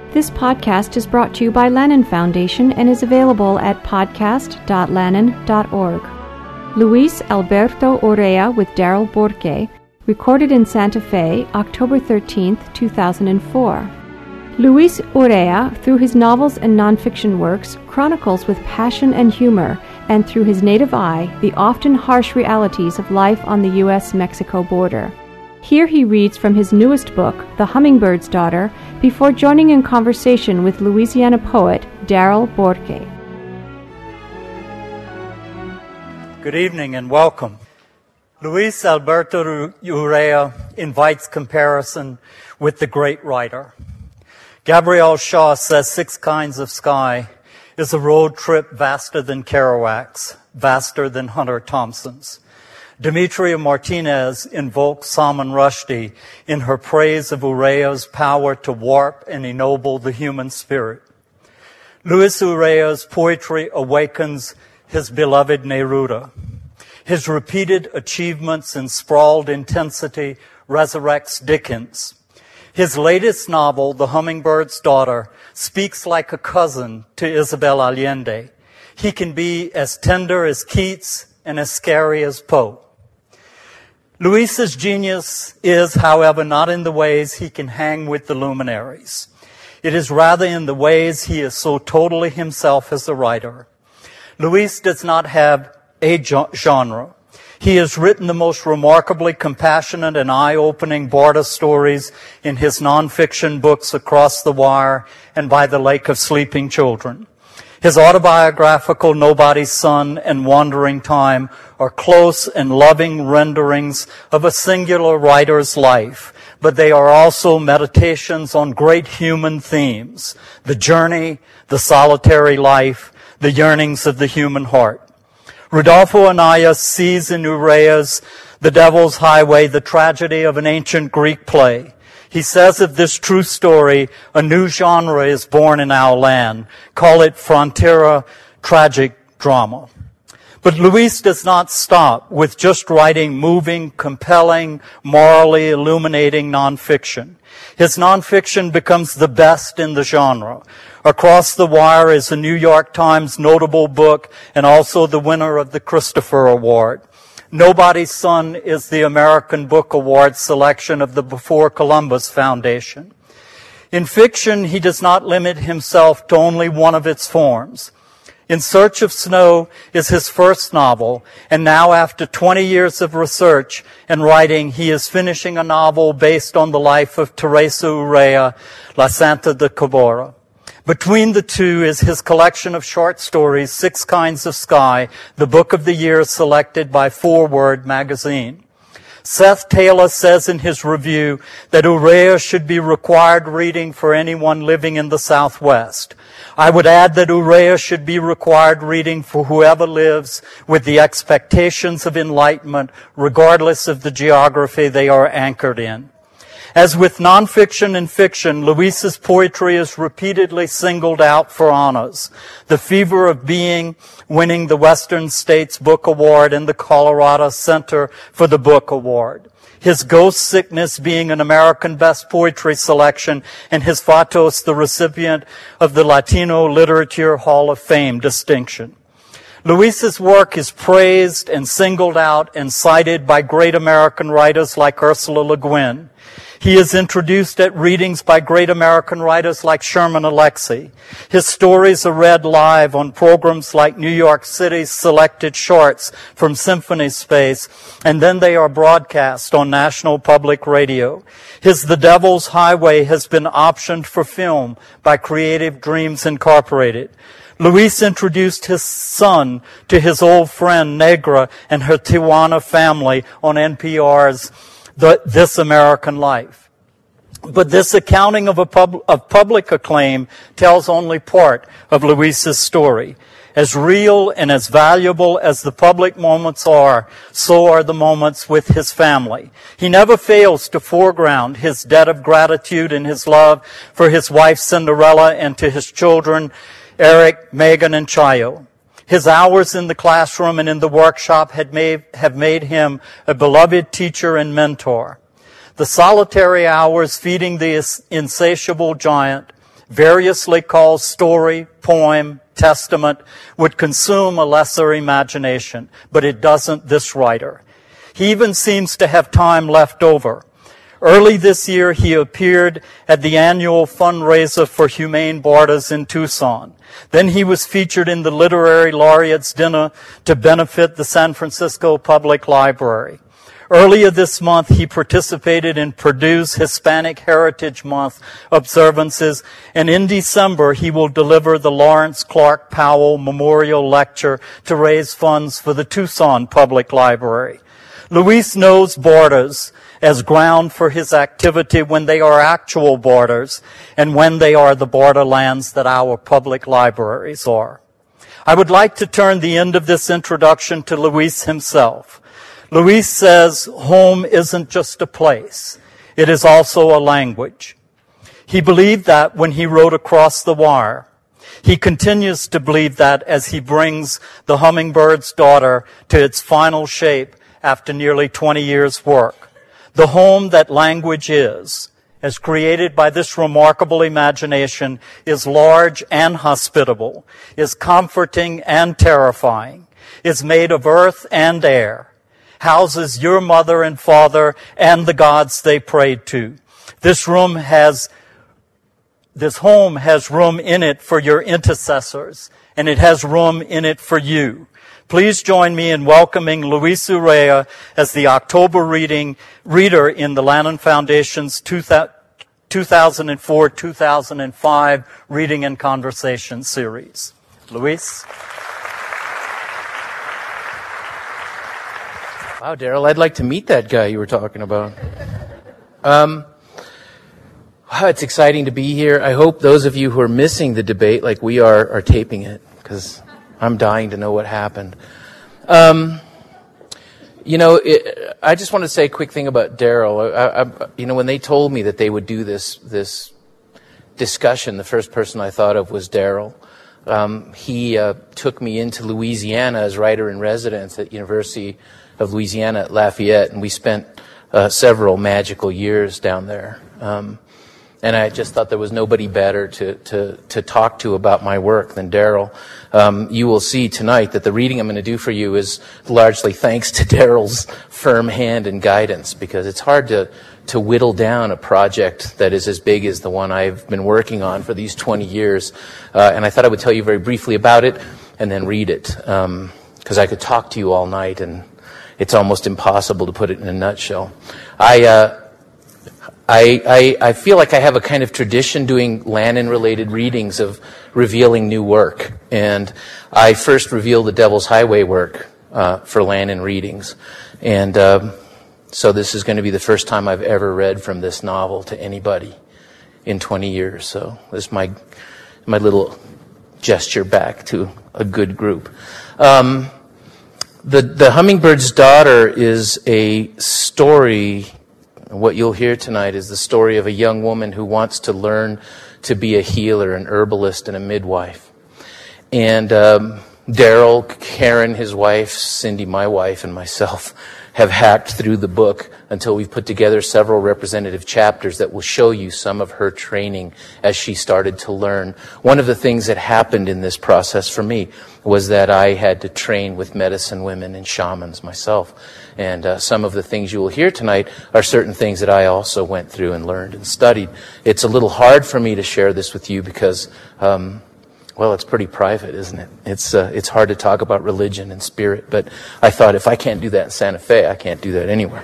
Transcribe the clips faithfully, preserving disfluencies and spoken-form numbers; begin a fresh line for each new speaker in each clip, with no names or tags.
This podcast is brought to you by Lannan Foundation and is available at podcast dot lannan dot org. Luis Alberto Urrea with Daryl Borque, recorded in Santa Fe, October thirteenth, two thousand four. Luis Urrea, through his novels and nonfiction works, chronicles with passion and humor, and through his native eye, the often harsh realities of life on the U S Mexico border. Here he reads from his newest book, The Hummingbird's Daughter, before joining in conversation with Louisiana poet Daryl Borque.
Good evening and welcome. Luis Alberto Urrea invites comparison with the great writer. Gabriel Shaw says Six Kinds of Sky is a road trip vaster than Kerouac's, vaster than Hunter Thompson's. Demetria Martinez invokes Salman Rushdie in her praise of Urrea's power to warp and ennoble the human spirit. Luis Urrea's poetry awakens his beloved Neruda. His repeated achievements in sprawled intensity resurrects Dickens. His latest novel, The Hummingbird's Daughter, speaks like a cousin to Isabel Allende. He can be as tender as Keats and as scary as Poe. Luis's genius is, however, not in the ways he can hang with the luminaries. It is rather in the ways he is so totally himself as a writer. Luis does not have a genre. He has written the most remarkably compassionate and eye-opening border stories in his nonfiction books Across the Wire and By the Lake of Sleeping Children. His autobiographical Nobody's Son and Wandering Time are close and loving renderings of a singular writer's life, but they are also meditations on great human themes: the journey, the solitary life, the yearnings of the human heart. Rodolfo Anaya sees in Urrea's The Devil's Highway the tragedy of an ancient Greek play. He says of this true story, a new genre is born in our land. Call it frontera tragic drama. But Luis does not stop with just writing moving, compelling, morally illuminating nonfiction. His nonfiction becomes the best in the genre. Across the Wire is a New York Times notable book and also the winner of the Christopher Award. Nobody's Son is the American Book Award selection of the Before Columbus Foundation. In fiction, he does not limit himself to only one of its forms. In Search of Snow is his first novel, and now after twenty years of research and writing, he is finishing a novel based on the life of Teresa Urrea, La Santa de Cabora. Between the two is his collection of short stories, Six Kinds of Sky, the book of the year selected by Forward magazine. Seth Taylor says in his review that Urrea should be required reading for anyone living in the Southwest. I would add that Urrea should be required reading for whoever lives with the expectations of enlightenment, regardless of the geography they are anchored in. As with nonfiction and fiction, Luis's poetry is repeatedly singled out for honors. The Fever of Being winning the Western States Book Award and the Colorado Center for the Book Award. His Ghost Sickness being an American Best Poetry selection, and his Fatos the recipient of the Latino Literature Hall of Fame distinction. Luis's work is praised and singled out and cited by great American writers like Ursula Le Guin. He is introduced at readings by great American writers like Sherman Alexie. His stories are read live on programs like New York City's Selected Shorts from Symphony Space, and then they are broadcast on National Public Radio. His The Devil's Highway has been optioned for film by Creative Dreams Incorporated. Luis introduced his son to his old friend Negra and her Tijuana family on N P R's The, This American Life. But this accounting of, a pub, of public acclaim tells only part of Luis's story. As real and as valuable as the public moments are, so are the moments with his family. He never fails to foreground his debt of gratitude and his love for his wife Cinderella and to his children Eric, Megan, and Chayo. His hours in the classroom and in the workshop had made, have made him a beloved teacher and mentor. The solitary hours feeding the insatiable giant variously called story, poem, testament, would consume a lesser imagination, but it doesn't this writer. He even seems to have time left over. Early this year, he appeared at the annual fundraiser for Humane Borders in Tucson. Then he was featured in the Literary Laureates Dinner to benefit the San Francisco Public Library. Earlier this month, he participated in Purdue's Hispanic Heritage Month observances, and in December, he will deliver the Lawrence Clark Powell Memorial Lecture to raise funds for the Tucson Public Library. Luis knows borders as ground for his activity when they are actual borders and when they are the borderlands that our public libraries are. I would like to turn the end of this introduction to Luis himself. Luis says home isn't just a place, it is also a language. He believed that when he wrote Across the Wire. He continues to believe that as he brings The Hummingbird's Daughter to its final shape after nearly twenty years' work. The home that language is, as created by this remarkable imagination, is large and hospitable, is comforting and terrifying, is made of earth and air, houses your mother and father and the gods they prayed to. This room has, this home has room in it for your intercessors, and it has room in it for you. Please join me in welcoming Luis Urrea as the October reading reader in the Lannan Foundation's two thousand four two thousand five Reading and Conversation series. Luis?
Wow, Daryl, I'd like to meet that guy you were talking about. Um, wow, it's exciting to be here. I hope those of you who are missing the debate, like we are, are taping it, because I'm dying to know what happened. Um, you know, it, I just want to say a quick thing about Daryl. I, I, you know, when they told me that they would do this this discussion, the first person I thought of was Daryl. Um, he uh, took me into Louisiana as writer-in-residence at University of Louisiana at Lafayette, and we spent uh, several magical years down there. Um, And I just thought there was nobody better to, to, to talk to about my work than Daryl. Um, you will see tonight that the reading I'm going to do for you is largely thanks to Daryl's firm hand and guidance, because it's hard to, to whittle down a project that is as big as the one I've been working on for these twenty years. Uh, and I thought I would tell you very briefly about it and then read it, because um, I could talk to you all night and it's almost impossible to put it in a nutshell. I... Uh, I, I, I feel like I have a kind of tradition doing Lannan-related readings of revealing new work. And I first revealed the Devil's Highway work uh, for Lannan readings. And um, so this is going to be the first time I've ever read from this novel to anybody in twenty years. So this is my, my little gesture back to a good group. Um, the, the Hummingbird's Daughter is a story. What you'll hear tonight is the story of a young woman who wants to learn to be a healer, an herbalist, and a midwife. And um, Daryl, Karen, his wife, Cindy, my wife, and myself have hacked through the book until we've put together several representative chapters that will show you some of her training as she started to learn. One of the things that happened in this process for me was that I had to train with medicine women and shamans myself. And uh, some of the things you will hear tonight are certain things that I also went through and learned and studied. It's a little hard for me to share this with you because, um, well, it's pretty private, isn't it? It's uh, it's hard to talk about religion and spirit, but I thought if I can't do that in Santa Fe, I can't do that anywhere.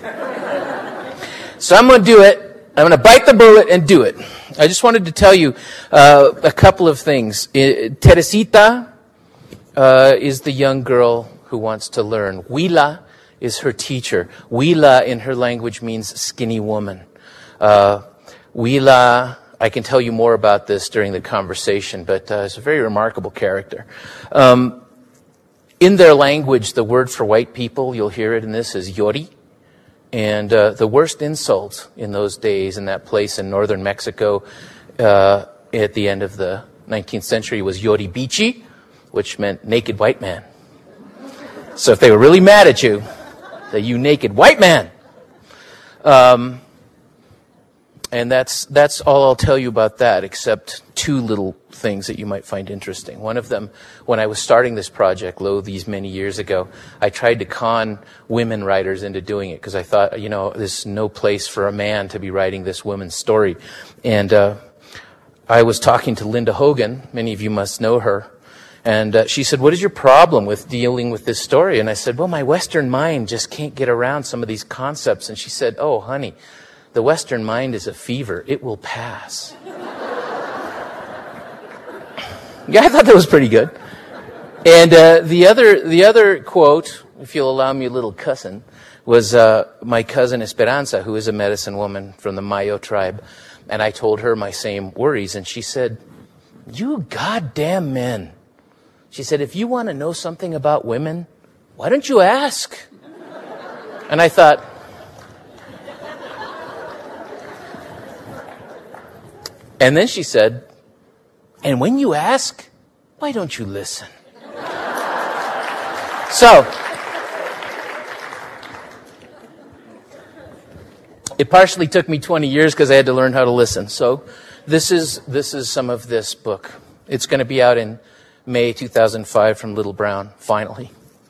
So I'm going to do it. I'm going to bite the bullet and do it. I just wanted to tell you uh, a couple of things. Teresita uh, is the young girl who wants to learn. Huila is her teacher. Huila in her language means skinny woman. Uh, Huila, I can tell you more about this during the conversation, but uh, it's a very remarkable character. Um, in their language, the word for white people, you'll hear it in this, is yori. And uh, the worst insult in those days in that place in northern Mexico uh, at the end of the nineteenth century was yoribichi, which meant naked white man. So if they were really mad at you, that you naked white man. Um, And that's that's all I'll tell you about that, except two little things that you might find interesting. One of them, when I was starting this project, lo, these many years ago, I tried to con women writers into doing it because I thought, you know, there's no place for a man to be writing this woman's story. And uh, I was talking to Linda Hogan. Many of you must know her. And uh, she said, what is your problem with dealing with this story? And I said, well, my Western mind just can't get around some of these concepts. And she said, oh, honey, the Western mind is a fever. It will pass. Yeah, I thought that was pretty good. And uh, the other the other quote, if you'll allow me a little cussing, was uh, my cousin Esperanza, who is a medicine woman from the Mayo tribe. And I told her my same worries. And she said, you goddamn men. She said, if you want to know something about women, why don't you ask? And I thought, and then she said, and when you ask, why don't you listen? So, it partially took me twenty years because I had to learn how to listen. So, this is this is some of this book. It's going to be out in May two thousand five from Little Brown, finally.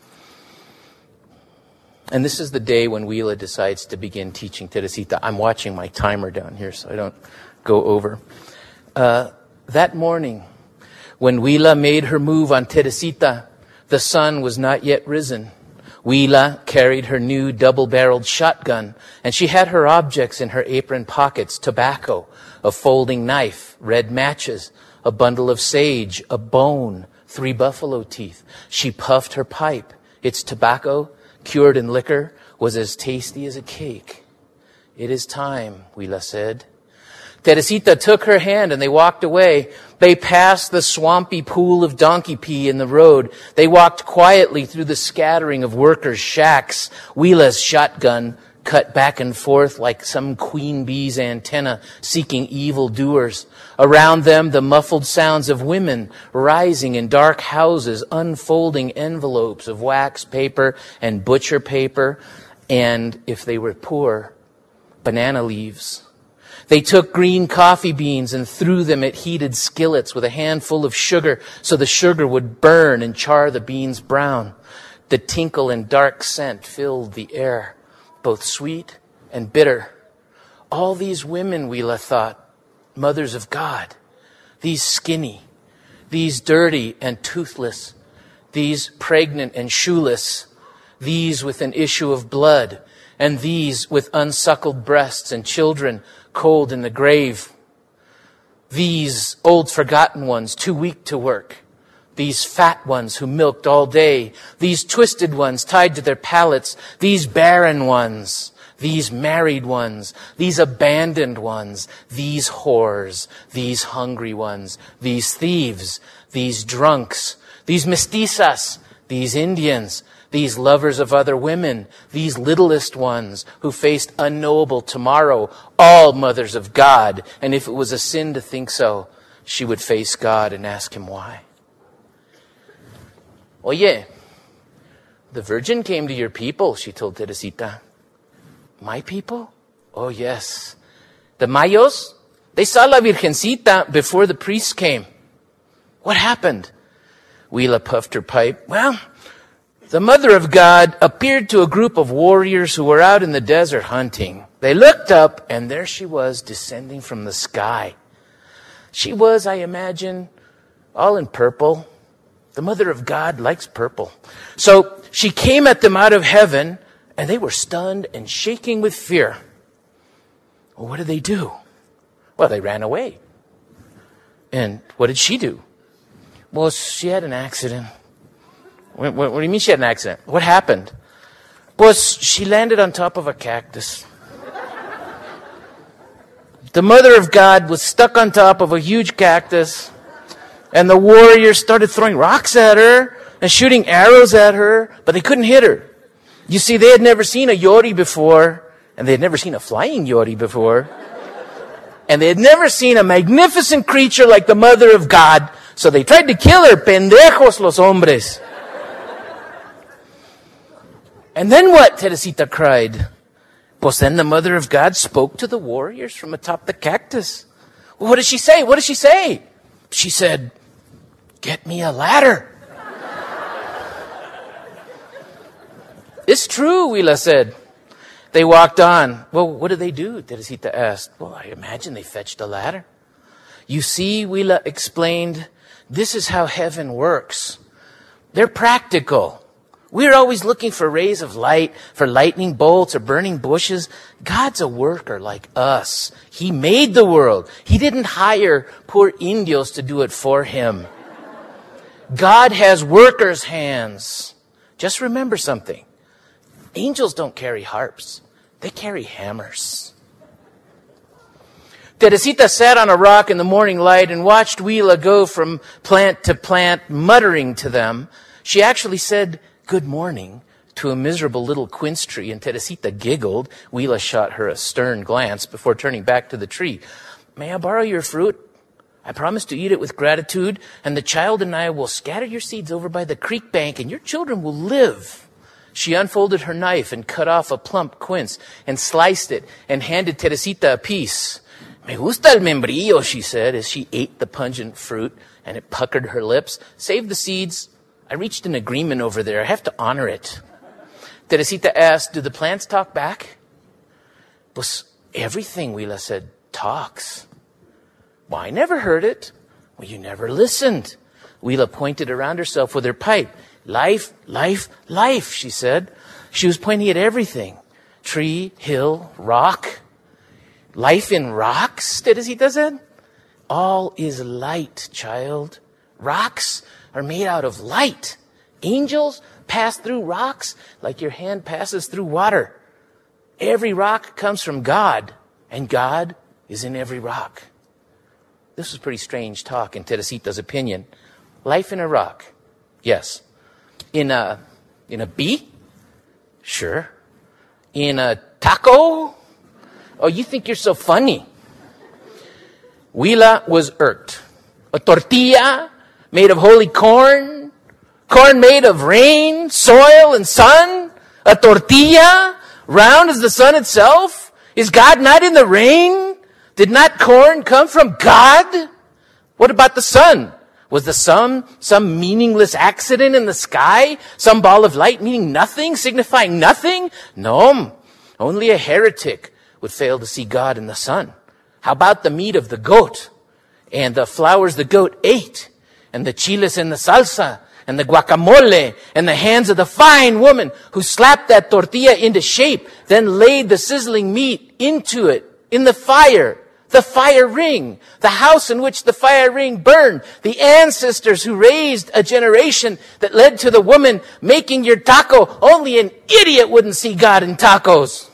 And this is the day when Willa decides to begin teaching Teresita. I'm watching my timer down here so I don't go over. Uh, that morning, when Willa made her move on Teresita, the sun was not yet risen. Willa carried her new double-barreled shotgun, and she had her objects in her apron pockets: tobacco, a folding knife, red matches, a bundle of sage, a bone, three buffalo teeth. She puffed her pipe. Its tobacco, cured in liquor, was as tasty as a cake. It is time, Willa said. Teresita took her hand and they walked away. They passed the swampy pool of donkey pee in the road. They walked quietly through the scattering of workers' shacks. Willa's shotgun cut back and forth like some queen bee's antenna seeking evildoers. Around them, the muffled sounds of women rising in dark houses, unfolding envelopes of wax paper and butcher paper, and, if they were poor, banana leaves. They took green coffee beans and threw them at heated skillets with a handful of sugar so the sugar would burn and char the beans brown. The tinkle and dark scent filled the air, both sweet and bitter. All these women, Willa thought, mothers of God, these skinny, these dirty and toothless, these pregnant and shoeless, these with an issue of blood, and these with unsuckled breasts and children cold in the grave. These old forgotten ones, too weak to work. These fat ones who milked all day. These twisted ones tied to their pallets. These barren ones. These married ones. These abandoned ones. These whores. These hungry ones. These thieves. These drunks. These mestizas. These Indians. These lovers of other women, these littlest ones who faced unknowable tomorrow, all mothers of God. And if it was a sin to think so, she would face God and ask him why. Oye, the Virgin came to your people, she told Teresita. My people? Oh, yes. The Mayos, they saw La Virgencita before the priests came. What happened? Willa puffed her pipe. Well, the Mother of God appeared to a group of warriors who were out in the desert hunting. They looked up, and there she was, descending from the sky. She was, I imagine, all in purple. The Mother of God likes purple. So she came at them out of heaven, and they were stunned and shaking with fear. Well, what did they do? Well, they ran away. And what did she do? Well, she had an accident. What, what, what do you mean she had an accident? What happened? Well, she landed on top of a cactus. The Mother of God was stuck on top of a huge cactus, and the warriors started throwing rocks at her and shooting arrows at her, but they couldn't hit her. You see, they had never seen a yori before, and they had never seen a flying yori before, and they had never seen a magnificent creature like the Mother of God, so they tried to kill her. Pendejos los hombres. And then what? Teresita cried. Pues then the Mother of God spoke to the warriors from atop the cactus. Well, what did she say? What did she say? She said, "Get me a ladder." "It's true," Huila said. They walked on. "Well, what did they do?" Teresita asked. "Well, I imagine they fetched a ladder." "You see," Huila explained, "this is how heaven works. They're practical. We're always looking for rays of light, for lightning bolts or burning bushes. God's a worker like us. He made the world. He didn't hire poor indios to do it for him. God has workers' hands. Just remember something. Angels don't carry harps. They carry hammers." Teresita sat on a rock in the morning light and watched Huila go from plant to plant, muttering to them. She actually said, "Good morning," to a miserable little quince tree, and Teresita giggled. Huila shot her a stern glance before turning back to the tree. "May I borrow your fruit? I promise to eat it with gratitude, and the child and I will scatter your seeds over by the creek bank, and your children will live." She unfolded her knife and cut off a plump quince and sliced it and handed Teresita a piece. "Me gusta el membrillo," she said as she ate the pungent fruit, and it puckered her lips. "Save the seeds. I reached an agreement over there. I have to honor it." Teresita asked, "Do the plants talk back?" "Pues everything," Huila said, "talks." "Well, I never heard it." "Well, you never listened." Huila pointed around herself with her pipe. "Life, life, life," she said. She was pointing at everything. Tree, hill, rock. "Life in rocks," Teresita said. "All is light, child. Rocks are made out of light. Angels pass through rocks like your hand passes through water. Every rock comes from God, and God is in every rock." This was pretty strange talk in Teresita's opinion. Life in a rock. Yes. In a, in a bee? Sure. In a taco? Oh, you think you're so funny. Huila was irked. A tortilla made of holy corn? Corn made of rain, soil, and sun? A tortilla round as the sun itself? Is God not in the rain? Did not corn come from God? What about the sun? Was the sun some meaningless accident in the sky? Some ball of light meaning nothing, signifying nothing? No, only a heretic would fail to see God in the sun. How about the meat of the goat and the flowers the goat ate and the chiles and the salsa and the guacamole and the hands of the fine woman who slapped that tortilla into shape, then laid the sizzling meat into it in the fire? The fire ring, the house in which the fire ring burned, the ancestors who raised a generation that led to the woman making your taco. Only an idiot wouldn't see God in tacos.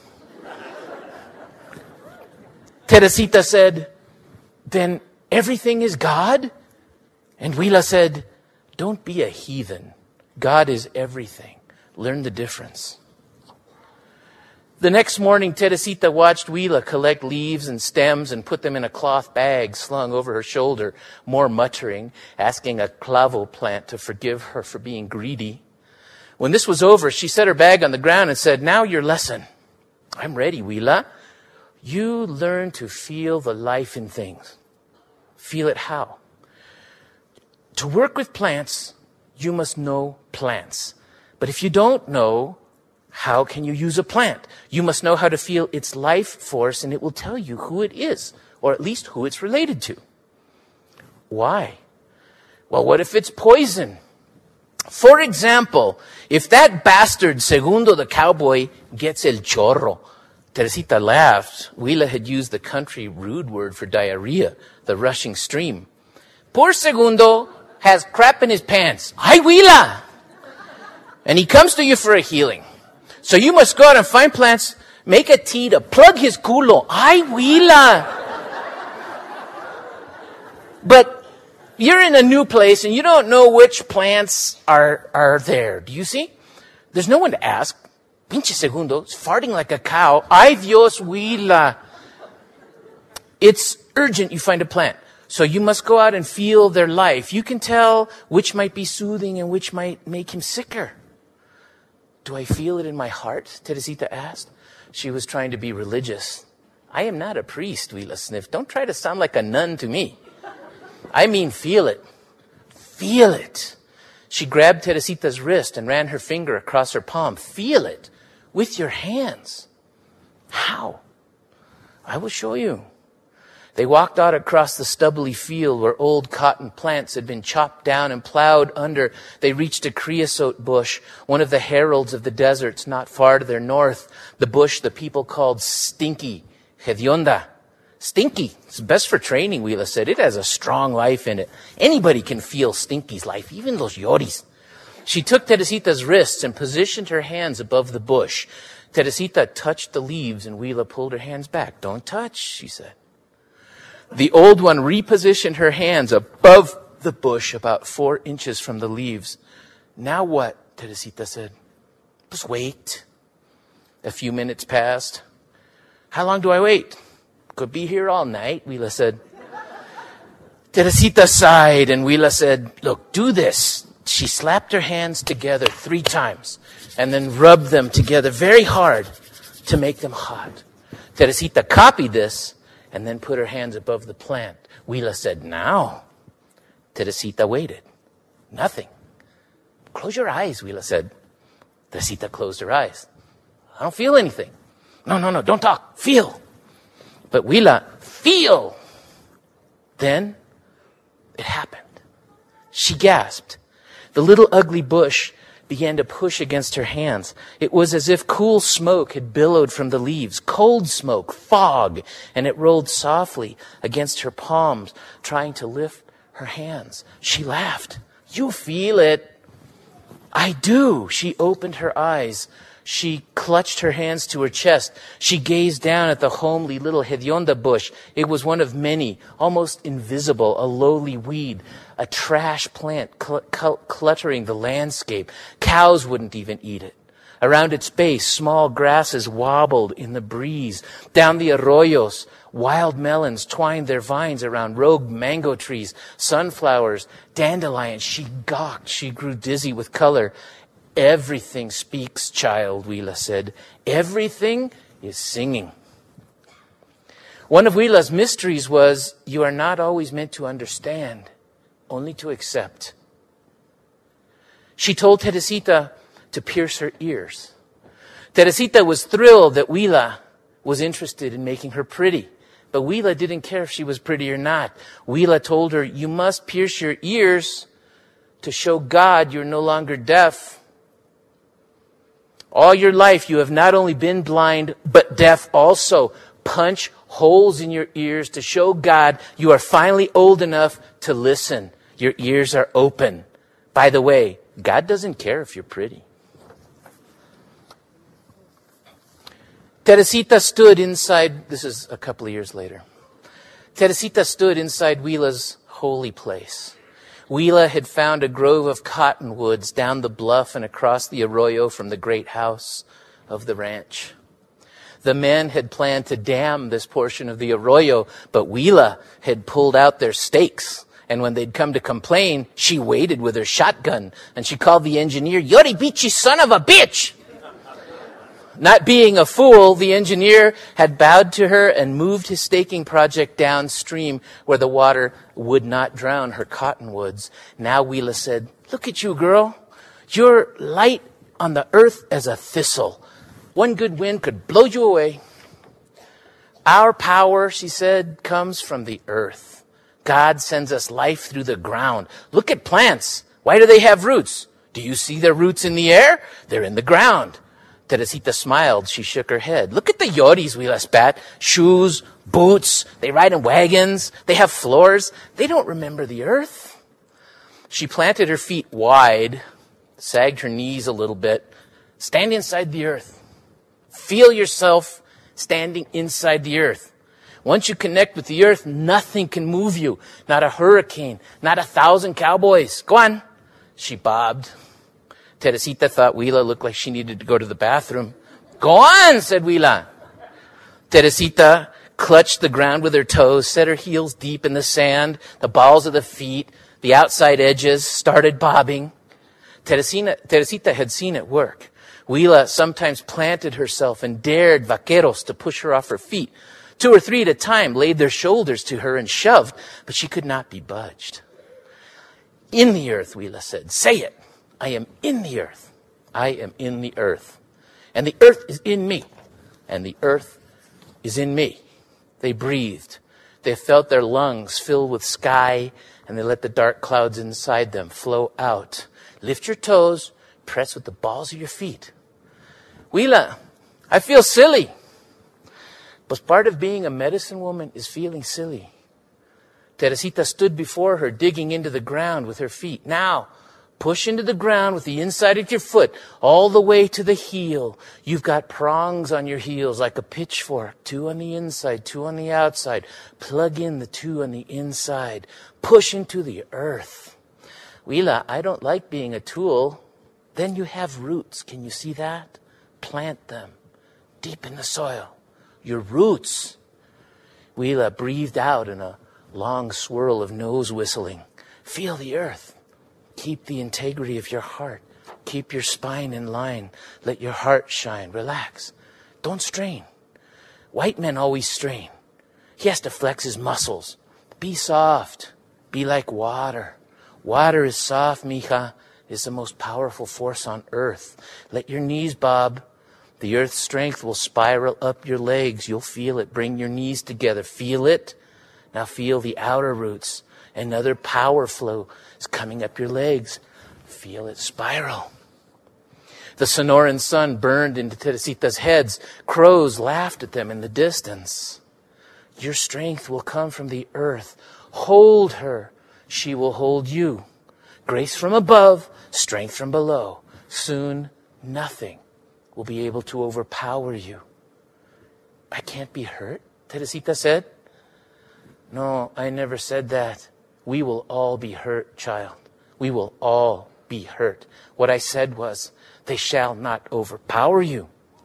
Teresita said, "Then everything is God?" And Huila said, "Don't be a heathen. God is everything. Learn the difference." The next morning, Teresita watched Huila collect leaves and stems and put them in a cloth bag slung over her shoulder, more muttering, asking a clavo plant to forgive her for being greedy. When this was over, she set her bag on the ground and said, "Now your lesson." "I'm ready, Huila." "You learn to feel the life in things." "Feel it how?" "To work with plants, you must know plants. But if you don't know, how can you use a plant? You must know how to feel its life force, and it will tell you who it is, or at least who it's related to." "Why?" "Well, what if it's poison? For example, if that bastard Segundo the cowboy gets el chorro." Teresita laughed. Huila had used the country rude word for diarrhea, the rushing stream. "Poor Segundo has crap in his pants. Ay, Huila! And he comes to you for a healing. So you must go out and find plants, make a tea to plug his culo. Ay, Huila! But you're in a new place and you don't know which plants are, are there. Do you see? There's no one to ask. Pinche Segundo is farting like a cow. Ay, Dios, Huila! It's urgent you find a plant. So you must go out and feel their life. You can tell which might be soothing and which might make him sicker." "Do I feel it in my heart?" Teresita asked. She was trying to be religious. I am not a priest, Wheela sniffed. Don't try to sound like a nun to me. I mean, feel it. Feel it. She grabbed Teresita's wrist and ran her finger across her palm. Feel it with your hands. How? I will show you. They walked out across the stubbly field where old cotton plants had been chopped down and plowed under. They reached a creosote bush, one of the heralds of the deserts not far to their north. The bush the people called Stinky, Hedionda. Stinky. It's best for training, Wheela said. It has a strong life in it. Anybody can feel Stinky's life, even those yoris. She took Teresita's wrists and positioned her hands above the bush. Teresita touched the leaves and Wheela pulled her hands back. Don't touch, she said. The old one repositioned her hands above the bush about four inches from the leaves. Now what? Teresita said. Just wait. A few minutes passed. How long do I wait? Could be here all night, Wheela said. Teresita sighed and Wheela said, look, do this. She slapped her hands together three times and then rubbed them together very hard to make them hot. Teresita copied this and then put her hands above the plant. Wheela said, now. Teresita waited. Nothing. Close your eyes, Wheela said. Teresita closed her eyes. I don't feel anything. No, no, no, don't talk. Feel. But Wheela, feel. Then it happened. She gasped. The little ugly bush began to push against her hands. It was as if cool smoke had billowed from the leaves, cold smoke, fog, and it rolled softly against her palms, trying to lift her hands. She laughed. You feel it. I do. She opened her eyes. She clutched her hands to her chest. She gazed down at the homely little Hedionda bush. It was one of many, almost invisible, a lowly weed, a trash plant cl- cl- cluttering the landscape. Cows wouldn't even eat it. Around its base, small grasses wobbled in the breeze. Down the arroyos, wild melons twined their vines around rogue mango trees, sunflowers, dandelions. She gawked. She grew dizzy with color. Everything speaks, child, Wheela said. Everything is singing. One of Wheela's mysteries was, you are not always meant to understand, only to accept. She told Teresita to pierce her ears. Teresita was thrilled that Wheela was interested in making her pretty. But Wheela didn't care if she was pretty or not. Wheela told her, you must pierce your ears to show God you're no longer deaf. All your life you have not only been blind, but deaf also. Punch holes in your ears to show God you are finally old enough to listen. Your ears are open. By the way, God doesn't care if you're pretty. Teresita stood inside, this is a couple of years later. Teresita stood inside Wheela's holy place. Wheela had found a grove of cottonwoods down the bluff and across the arroyo from the great house of the ranch. The men had planned to dam this portion of the arroyo, but Wheela had pulled out their stakes. And when they'd come to complain, she waited with her shotgun and she called the engineer, Yori Bichi, son of a bitch! Not being a fool, the engineer had bowed to her and moved his staking project downstream where the water would not drown her cottonwoods. Now Wheela said, look at you, girl. You're light on the earth as a thistle. One good wind could blow you away. Our power, she said, comes from the earth. God sends us life through the ground. Look at plants. Why do they have roots? Do you see their roots in the air? They're in the ground. Teresita smiled. She shook her head. Look at the yoris, Wheela spat. Shoes, boots. They ride in wagons. They have floors. They don't remember the earth. She planted her feet wide, sagged her knees a little bit. Stand inside the earth. Feel yourself standing inside the earth. Once you connect with the earth, nothing can move you. Not a hurricane. Not a thousand cowboys. Go on. She bobbed. Teresita thought Wheela looked like she needed to go to the bathroom. Go on, said Wheela. Teresita clutched the ground with her toes, set her heels deep in the sand, the balls of the feet, the outside edges, started bobbing. Teresina, Teresita had seen it work. Huila sometimes planted herself and dared vaqueros to push her off her feet. Two or three at a time laid their shoulders to her and shoved, but she could not be budged. In the earth, Huila said, say it. I am in the earth. I am in the earth. And the earth is in me. And the earth is in me. They breathed. They felt their lungs fill with sky, and they let the dark clouds inside them flow out. Lift your toes, press with the balls of your feet. Huila, I feel silly. But part of being a medicine woman is feeling silly. Teresita stood before her, digging into the ground with her feet. Now, push into the ground with the inside of your foot, all the way to the heel. You've got prongs on your heels like a pitchfork. Two on the inside, two on the outside. Plug in the two on the inside. Push into the earth. Huila, I don't like being a tool. Then you have roots. Can you see that? Plant them deep in the soil. Your roots. Huila breathed out in a long swirl of nose whistling. Feel the earth. Keep the integrity of your heart. Keep your spine in line. Let your heart shine. Relax. Don't strain. White men always strain. He has to flex his muscles. Be soft. Be like water. Water is soft, mija. It's the most powerful force on earth. Let your knees bob. The earth's strength will spiral up your legs. You'll feel it. Bring your knees together. Feel it. Now feel the outer roots. Another power flow is coming up your legs. Feel it spiral. The Sonoran sun burned into Teresita's heads. Crows laughed at them in the distance. Your strength will come from the earth. Hold her. She will hold you. Grace from above, strength from below. Soon, nothing will be able to overpower you. I can't be hurt, Teresita said. No, I never said that. We will all be hurt, child. We will all be hurt. What I said was, they shall not overpower you.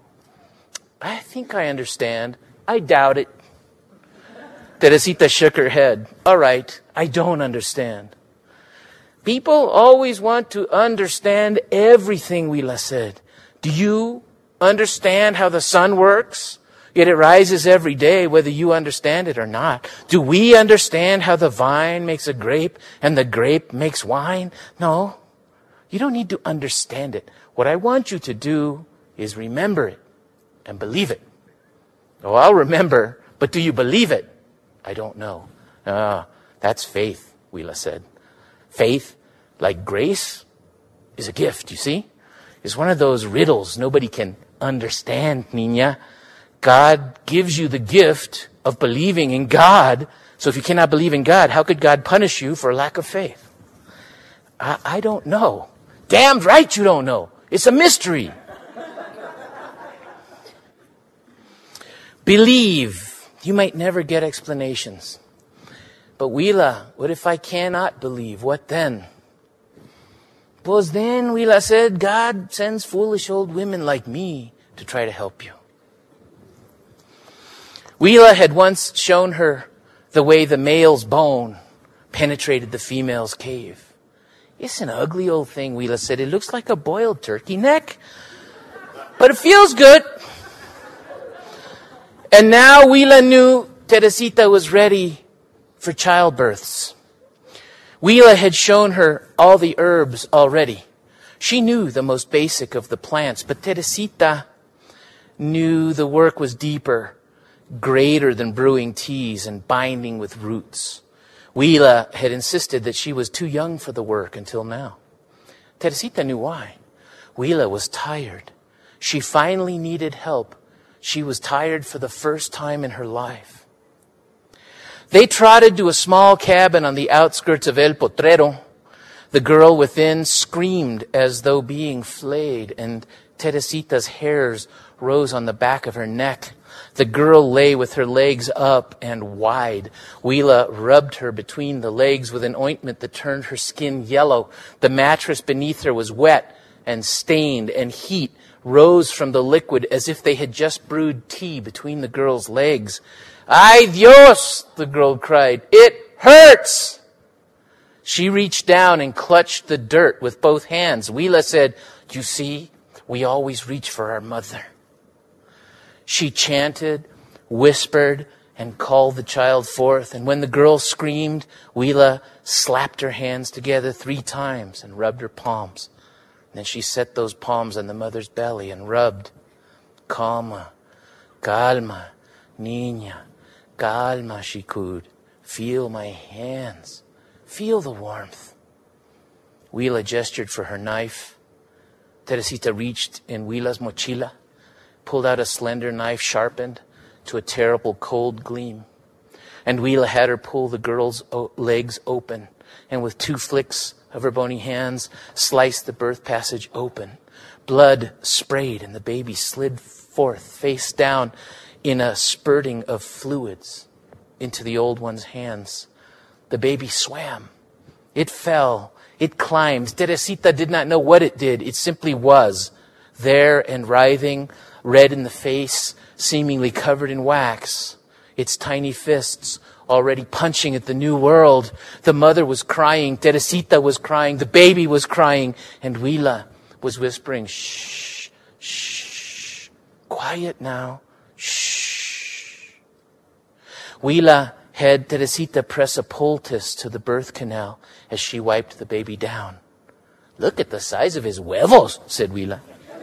I think I understand. I doubt it. Teresita shook her head. All right, I don't understand. People always want to understand everything, Huila said. Do you understand how the sun works? Yet it rises every day, whether you understand it or not. Do we understand how the vine makes a grape and the grape makes wine? No, you don't need to understand it. What I want you to do is remember it and believe it. Oh, I'll remember, but do you believe it? I don't know. Ah, that's faith, Huila said. Faith, like grace, is a gift, you see? It's one of those riddles nobody can understand, niña. God gives you the gift of believing in God. So if you cannot believe in God, how could God punish you for lack of faith? I, I don't know. Damned right you don't know. It's a mystery. Believe. You might never get explanations. But Huila, what if I cannot believe? What then? Pues then, Huila said, God sends foolish old women like me to try to help you. Huila had once shown her the way the male's bone penetrated the female's cave. It's an ugly old thing, Huila said. It looks like a boiled turkey neck, but it feels good. And now Huila knew Teresita was ready for childbirths. Huila had shown her all the herbs already. She knew the most basic of the plants, but Teresita knew the work was deeper, greater than brewing teas and binding with roots. Huila had insisted that she was too young for the work until now. Teresita knew why. Huila was tired. She finally needed help. She was tired for the first time in her life. They trotted to a small cabin on the outskirts of El Potrero. The girl within screamed as though being flayed, and Teresita's hairs rose on the back of her neck. The girl lay with her legs up and wide. Huila rubbed her between the legs with an ointment that turned her skin yellow. The mattress beneath her was wet and stained, and heat rose from the liquid as if they had just brewed tea between the girl's legs. Ay Dios, the girl cried. It hurts! She reached down and clutched the dirt with both hands. Huila said, you see, we always reach for our mother. She chanted, whispered, and called the child forth. And when the girl screamed, Wheela slapped her hands together three times and rubbed her palms. And then she set those palms on the mother's belly and rubbed. Calma, calma, niña, calma, she cooed. Feel my hands. Feel the warmth. Wheela gestured for her knife. Teresita reached in Wheela's mochila, pulled out a slender knife sharpened to a terrible cold gleam. And Wheela had her pull the girl's legs open, and with two flicks of her bony hands, sliced the birth passage open. Blood sprayed, and the baby slid forth, face down, in a spurting of fluids into the old one's hands. The baby swam. It fell. It climbed. Teresita did not know what it did. It simply was there and writhing, red in the face, seemingly covered in wax, its tiny fists already punching at the new world. The mother was crying, Teresita was crying, the baby was crying, and Wheela was whispering, shh, shh, quiet now, shh. Wheela had Teresita press a poultice to the birth canal as she wiped the baby down. Look at the size of his huevos, said Wheela.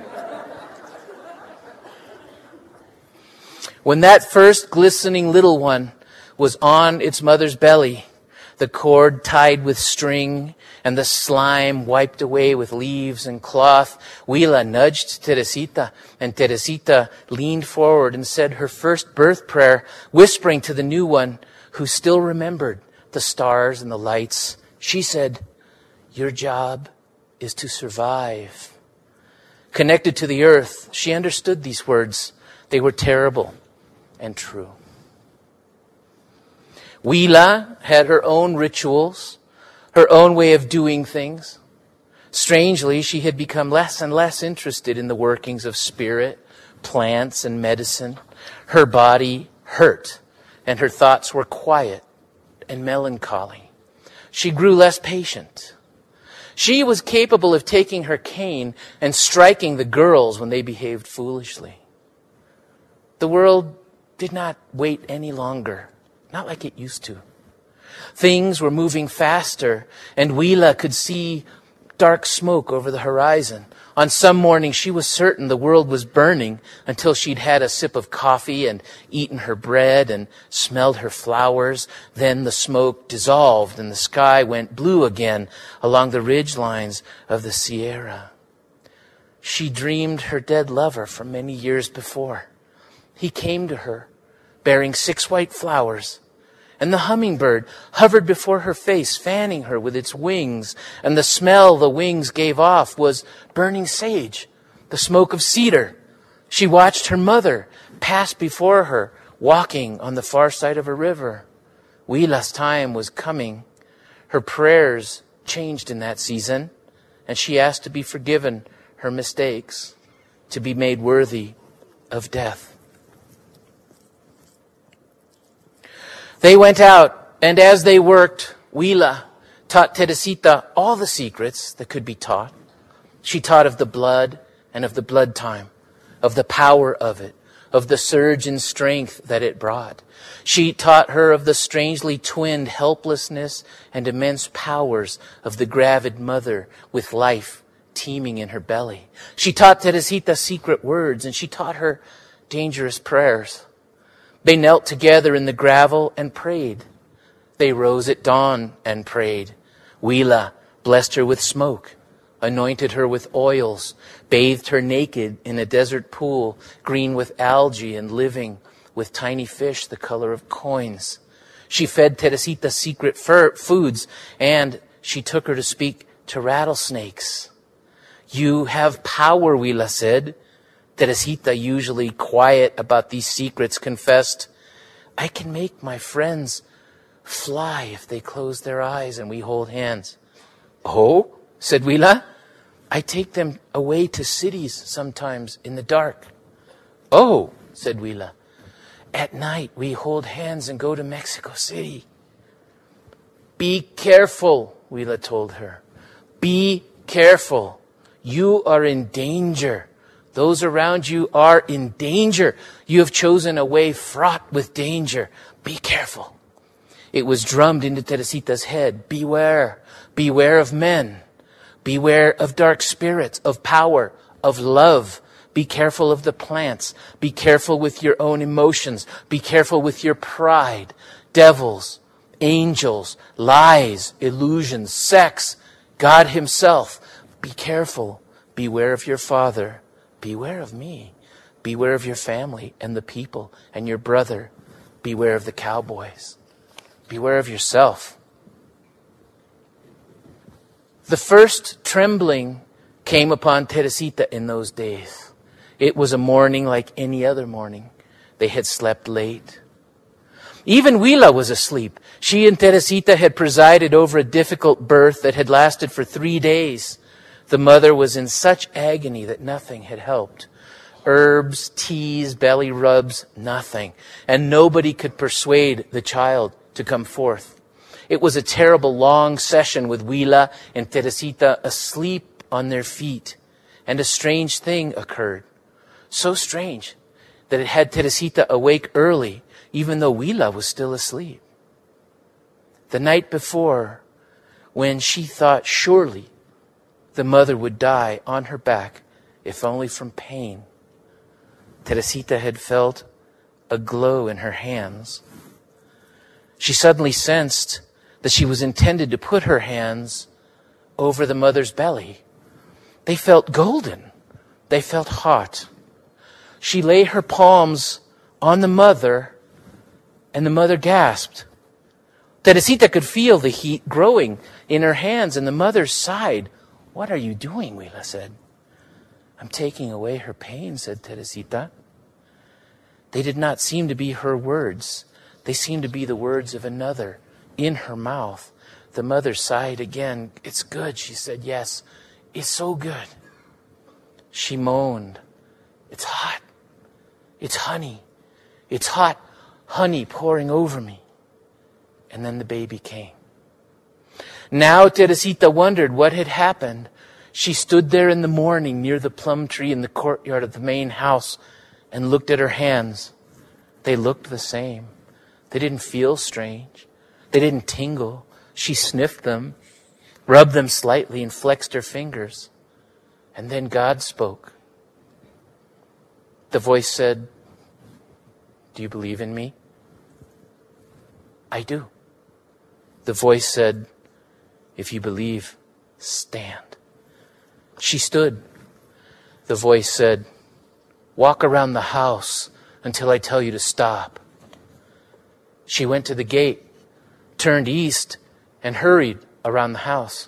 When that first glistening little one was on its mother's belly, the cord tied with string and the slime wiped away with leaves and cloth, Wheela nudged Teresita, and Teresita leaned forward and said her first birth prayer, whispering to the new one who still remembered the stars and the lights. She said, your job is to survive. Connected to the earth, she understood these words. They were terrible and true. Wheela had her own rituals, her own way of doing things. Strangely, she had become less and less interested in the workings of spirit, plants, and medicine. Her body hurt, and her thoughts were quiet and melancholy. She grew less patient. She was capable of taking her cane and striking the girls when they behaved foolishly. The world did not wait any longer, not like it used to. Things were moving faster, and Wheela could see dark smoke over the horizon. On some morning, she was certain the world was burning until she'd had a sip of coffee and eaten her bread and smelled her flowers. Then the smoke dissolved and the sky went blue again along the ridge lines of the Sierra. She dreamed her dead lover from many years before. He came to her, bearing six white flowers, and the hummingbird hovered before her face, fanning her with its wings, and the smell the wings gave off was burning sage, the smoke of cedar. She watched her mother pass before her, walking on the far side of a river. Wheela's time was coming. Her prayers changed in that season, and she asked to be forgiven her mistakes, to be made worthy of death. They went out, and as they worked, Wheela taught Teresita all the secrets that could be taught. She taught of the blood and of the blood time, of the power of it, of the surge in strength that it brought. She taught her of the strangely twinned helplessness and immense powers of the gravid mother with life teeming in her belly. She taught Teresita secret words, and she taught her dangerous prayers. They knelt together in the gravel and prayed. They rose at dawn and prayed. Wheela blessed her with smoke, anointed her with oils, bathed her naked in a desert pool, green with algae and living with tiny fish the color of coins. She fed Teresita secret fur- foods, and she took her to speak to rattlesnakes. You have power, Wheela said. Teresita, usually quiet about these secrets, confessed, I can make my friends fly if they close their eyes and we hold hands. Oh, said Wheela, I take them away to cities sometimes in the dark. Oh, said Wheela, at night we hold hands and go to Mexico City. Be careful, Wheela told her. Be careful. You are in danger. Those around you are in danger. You have chosen a way fraught with danger. Be careful. It was drummed into Teresita's head. Beware. Beware of men. Beware of dark spirits, of power, of love. Be careful of the plants. Be careful with your own emotions. Be careful with your pride. Devils, angels, lies, illusions, sex, God himself. Be careful. Beware of your father. Beware of me. Beware of your family and the people and your brother. Beware of the cowboys. Beware of yourself. The first trembling came upon Teresita in those days. It was a morning like any other morning. They had slept late. Even Huila was asleep. She and Teresita had presided over a difficult birth that had lasted for three days. The mother was in such agony that nothing had helped. Herbs, teas, belly rubs, nothing. And nobody could persuade the child to come forth. It was a terrible long session with Huila and Teresita asleep on their feet. And a strange thing occurred. So strange that it had Teresita awake early, even though Huila was still asleep. The night before, when she thought surely the mother would die on her back, if only from pain, Teresita had felt a glow in her hands. She suddenly sensed that she was intended to put her hands over the mother's belly. They felt golden. They felt hot. She lay her palms on the mother, and the mother gasped. Teresita could feel the heat growing in her hands, and the mother sighed. "What are you doing?" Huila said. "I'm taking away her pain," said Teresita. They did not seem to be her words. They seemed to be the words of another in her mouth. The mother sighed again. "It's good," she said. "Yes, it's so good." She moaned. "It's hot. It's honey. It's hot honey pouring over me." And then the baby came. Now Teresita wondered what had happened. She stood there in the morning near the plum tree in the courtyard of the main house and looked at her hands. They looked the same. They didn't feel strange. They didn't tingle. She sniffed them, rubbed them slightly, and flexed her fingers. And then God spoke. The voice said, "Do you believe in me?" "I do." The voice said, "If you believe, stand." She stood. The voice said, "Walk around the house until I tell you to stop." She went to the gate, turned east, and hurried around the house.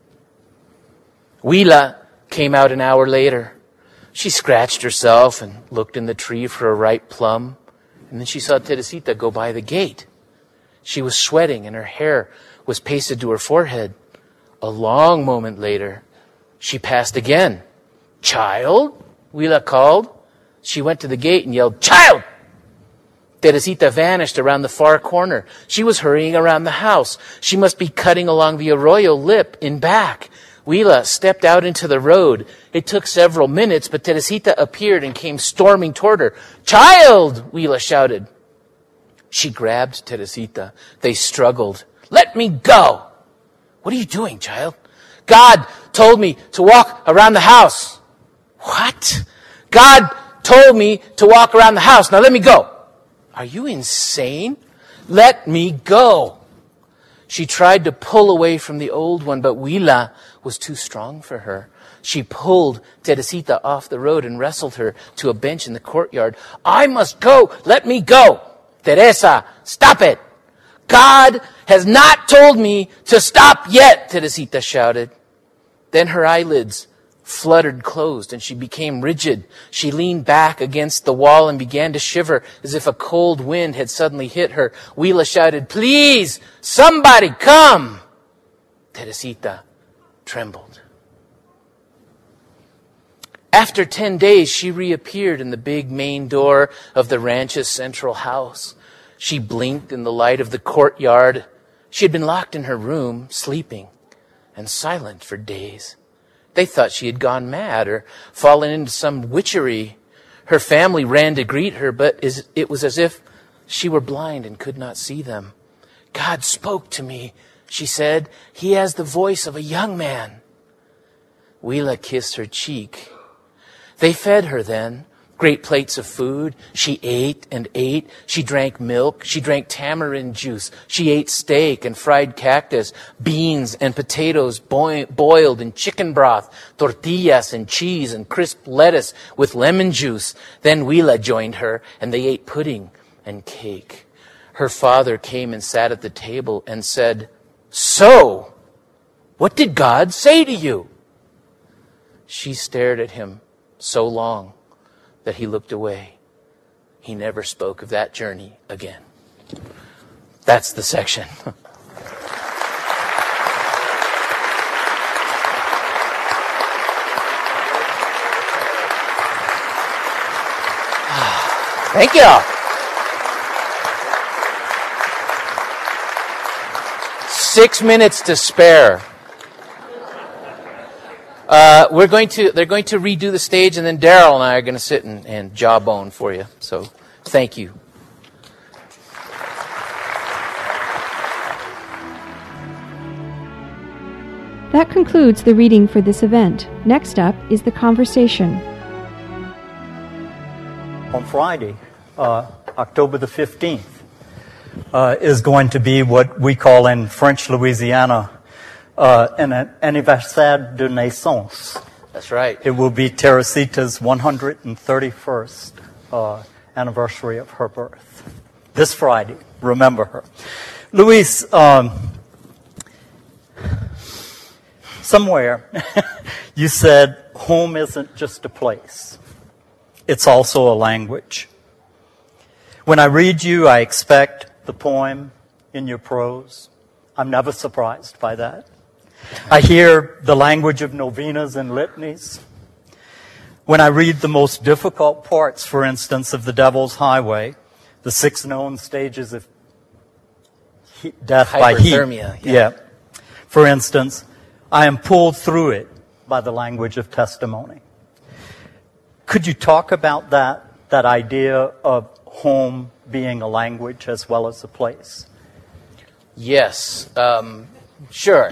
Huila came out an hour later. She scratched herself and looked in the tree for a ripe plum, and then she saw Teresita go by the gate. She was sweating and her hair was pasted to her forehead. A long moment later, she passed again. "Child?" Huila called. She went to the gate and yelled, "Child!" Teresita vanished around the far corner. She was hurrying around the house. She must be cutting along the arroyo lip in back. Huila stepped out into the road. It took several minutes, but Teresita appeared and came storming toward her. "Child!" Huila shouted. She grabbed Teresita. They struggled. "Let me go!" "What are you doing, child?" "God told me to walk around the house." "What?" "God told me to walk around the house. Now let me go." "Are you insane?" "Let me go." She tried to pull away from the old one, but Huila was too strong for her. She pulled Teresita off the road and wrestled her to a bench in the courtyard. "I must go. Let me go." "Teresa, stop it." "God has not told me to stop yet," Teresita shouted. Then her eyelids fluttered closed and she became rigid. She leaned back against the wall and began to shiver as if a cold wind had suddenly hit her. Huila shouted, "Please, somebody come." Teresita trembled. After ten days, she reappeared in the big main door of the ranch's central house. She blinked in the light of the courtyard. She had been locked in her room, sleeping and silent for days. They thought she had gone mad or fallen into some witchery. Her family ran to greet her, but it was as if she were blind and could not see them. God spoke to me, she said. He has the voice of a young man. Willa kissed her cheek. They fed her then. Great plates of food. She ate and ate. She drank milk. She drank tamarind juice. She ate steak and fried cactus, beans and potatoes boi- boiled in chicken broth, tortillas and cheese and crisp lettuce with lemon juice. Then Willa joined her, and they ate pudding and cake. Her father came and sat at the table and said, "So, what did God say to you?" She stared at him so long that he looked away. He never spoke of that journey again. That's the section. Thank you. Six minutes to spare. Uh, we're going to, they're going to redo the stage, and then Daryl and I are going to sit and, and jawbone for you. So, thank you.
That concludes the reading for this event. Next up is the conversation.
On Friday, uh, October the fifteenth, uh, is going to be what we call in French Louisiana Uh, an anniversaire de naissance.
That's right.
It will be Teresita's one hundred thirty-first uh, anniversary of her birth. This Friday, remember her. Luis, um, somewhere you said home isn't just a place. It's also a language. When I read you, I expect the poem in your prose. I'm never surprised by that. I hear the language of novenas and litanies. When I read the most difficult parts, for instance, of The Devil's Highway, the six known stages of heat, death by heat.
Hyperthermia. Yeah.
yeah. For instance, I am pulled through it by the language of testimony. Could you talk about that, that idea of home being a language as well as a place?
Yes, um, sure.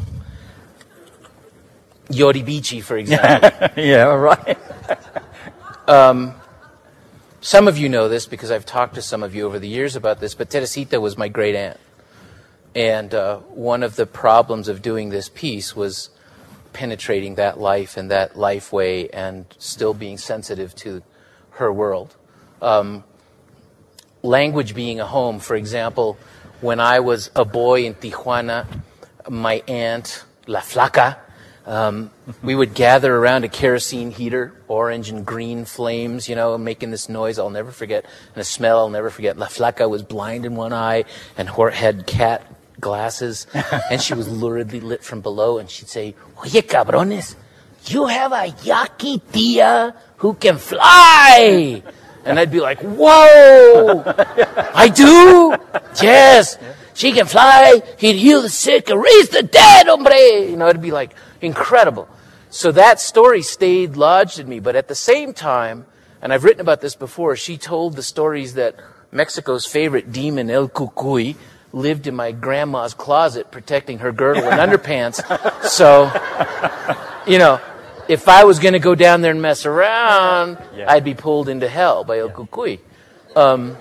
Yoribichi, for example.
Yeah, right.
um, some of you know this because I've talked to some of you over the years about this, but Teresita was my great aunt. And uh, one of the problems of doing this piece was penetrating that life and that life way and still being sensitive to her world. Um, language being a home, for example, when I was a boy in Tijuana, my aunt, La Flaca, um, we would gather around a kerosene heater, orange and green flames, you know, making this noise I'll never forget, and a smell I'll never forget. La Flaca was blind in one eye and had cat glasses, and she was luridly lit from below, and she'd say, "Oye, cabrones, you have a yaqui tia who can fly!" And I'd be like, "Whoa! I do? Yes! She can fly, he'd heal the sick, and raise the dead, hombre!" You know, it'd be like incredible. So that story stayed lodged in me. But at the same time, and I've written about this before, she told the stories that Mexico's favorite demon, El Cucuy, lived in my grandma's closet protecting her girdle and underpants. So, you know, if I was going to go down there and mess around, yeah. I'd be pulled into hell by El yeah. Cucuy. Um,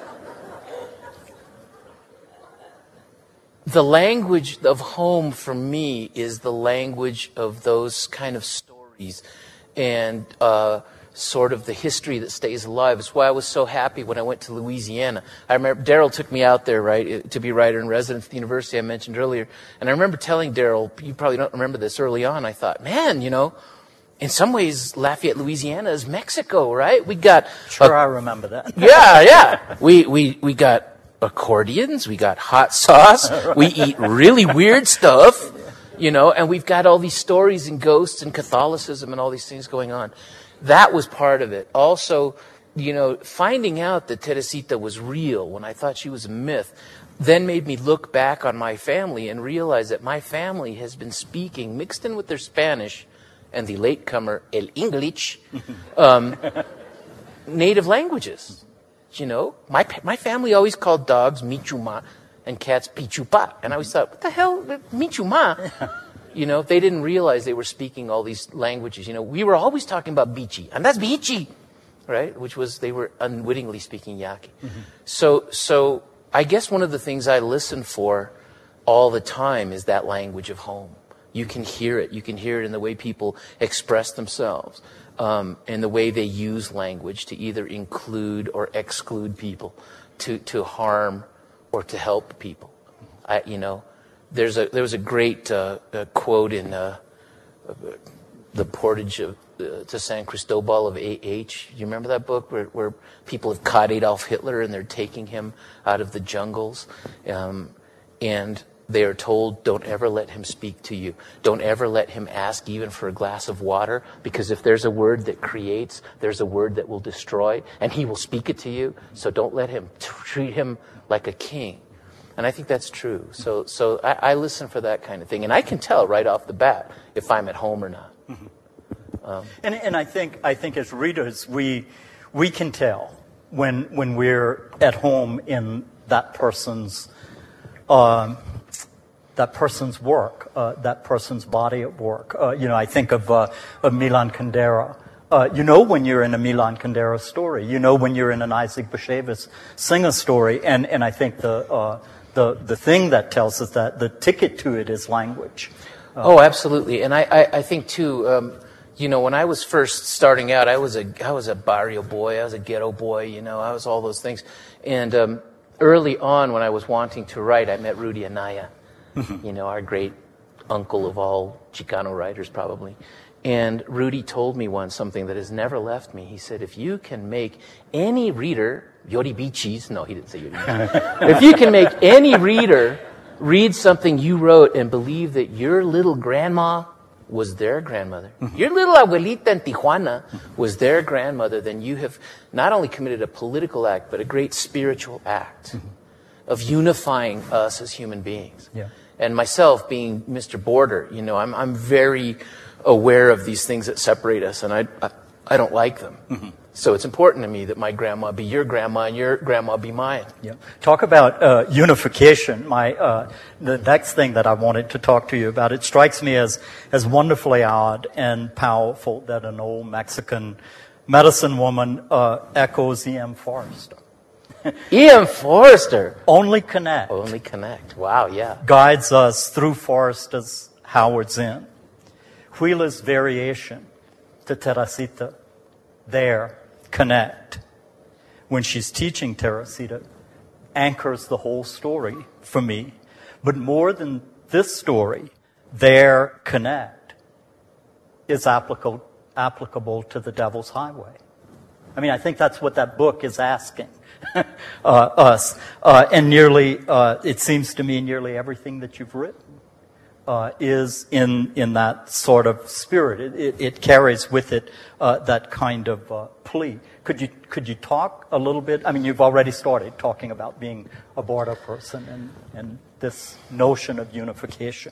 the language of home for me is the language of those kind of stories and uh, sort of the history that stays alive. It's why I was so happy when I went to Louisiana. I remember Daryl took me out there, right, to be writer in residence at the university I mentioned earlier. And I remember telling Daryl, you probably don't remember this, early on, I thought, man, you know, in some ways, Lafayette, Louisiana is Mexico, right? We got...
Sure, a, I remember that.
Yeah, yeah. We, we, we got accordions, we got hot sauce, right. We eat really weird stuff, you know, and we've got all these stories and ghosts and Catholicism and all these things going on. That was part of it. Also, you know, finding out that Teresita was real when I thought she was a myth then made me look back on my family and realize that my family has been speaking, mixed in with their Spanish, and the latecomer El English, um, native languages. You know, my my family always called dogs Michuma and cats Pichupa, and I always thought, what the hell, Michuma? You know, they didn't realize they were speaking all these languages. You know, we were always talking about Bichi, and that's Bichi, right? Which was, they were unwittingly speaking Yaqui. Mm-hmm. So, so I guess one of the things I listen for all the time is that language of home. You can hear it. You can hear it in the way people express themselves, um, and the way they use language to either include or exclude people, to, to harm or to help people. I, you know, There's a there was a great uh, uh, quote in uh, uh, the Portage of, uh, to San Cristobal of A H. You remember that book where, where people have caught Adolf Hitler and they're taking him out of the jungles, um, and they are told, don't ever let him speak to you. Don't ever let him ask even for a glass of water, because if there's a word that creates, there's a word that will destroy, and he will speak it to you. So don't let him. Treat him like a king. And I think that's true. So so I, I listen for that kind of thing. And I can tell right off the bat if I'm at home or not. Mm-hmm. um,
and and I think I think as readers, we we can tell when when we're at home in that person's um, that person's work, uh, that person's body at work. Uh, you know, I think of, uh, of Milan Kundera. Uh, you know when you're in a Milan Kundera story. You know when you're in an Isaac Bashevis Singer story. And, and I think the, uh, the, the thing that tells us that, the ticket to it is language. Uh,
oh, absolutely. And I, I, I think, too, um, you know, when I was first starting out, I was a, I was a barrio boy. I was a ghetto boy, you know. I was all those things. And um, early on, when I was wanting to write, I met Rudy Anaya, you know, our great uncle of all Chicano writers, probably. And Rudy told me once something that has never left me. He said, if you can make any reader, Yoribichis, no, he didn't say Yoribichis. If you can make any reader read something you wrote and believe that your little grandma was their grandmother, your little abuelita in Tijuana was their grandmother, then you have not only committed a political act, but a great spiritual act of unifying us as human beings.
Yeah.
And myself being Mister Border, you know, I'm I'm very aware of these things that separate us, and I I, I don't like them. Mm-hmm. So it's important to me that my grandma be your grandma and your grandma be mine.
Yeah. Talk about uh, unification. My uh, the next thing that I wanted to talk to you about, it strikes me as as wonderfully odd and powerful that an old Mexican medicine woman uh, echoes E M Forrester.
E M Forrester.
Only connect.
Only connect. Wow, yeah.
Guides us through Forrester's Howard's Inn. Wheeler's variation to Teresita. There, connect. When she's teaching Teresita, anchors the whole story for me. But more than this story, there, connect, is applicable, applicable to the Devil's Highway. I mean, I think that's what that book is asking. uh, us. Uh, and nearly, uh, it seems to me, nearly everything that you've written uh, is in in that sort of spirit. It, it, it carries with it uh, that kind of uh, plea. Could you could you talk a little bit? I mean, you've already started talking about being a border person and, and this notion of unification.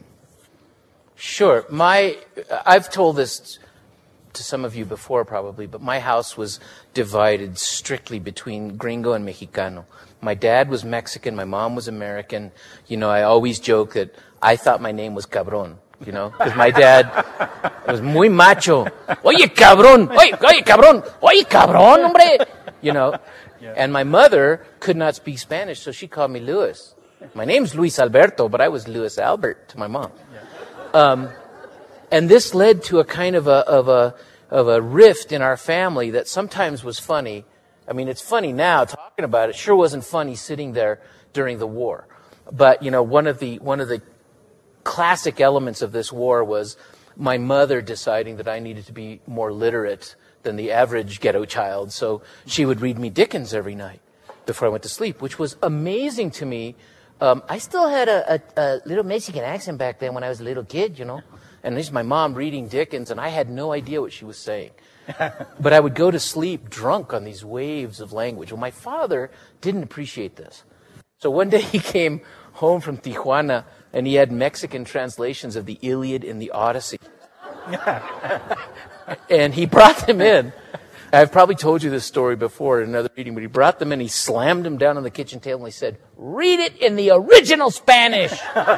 Sure. My, I've told this to some of you before probably, but my house was divided strictly between gringo and Mexicano. My dad was Mexican, my mom was American. You know, I always joke that I thought my name was Cabron, you know, because my dad was muy macho. Oye, cabrón! Oye, oye, cabrón! Oye, cabrón, hombre! You know, yeah. And my mother could not speak Spanish, so she called me Luis. My name's Luis Alberto, but I was Luis Albert to my mom. Yeah. Um, And this led to a kind of a, of a, of a rift in our family that sometimes was funny. I mean, it's funny now talking about it. Sure wasn't funny sitting there during the war. But, you know, one of the, one of the classic elements of this war was my mother deciding that I needed to be more literate than the average ghetto child. So she would read me Dickens every night before I went to sleep, which was amazing to me. Um, I still had a, a, a little Mexican accent back then when I was a little kid, you know. And this is my mom reading Dickens, and I had no idea what she was saying. But I would go to sleep drunk on these waves of language. Well, my father didn't appreciate this. So one day he came home from Tijuana, and he had Mexican translations of the Iliad and the Odyssey. And he brought them in. I've probably told you this story before in another meeting, but he brought them in, he slammed them down on the kitchen table, and he said, "Read it in the original Spanish."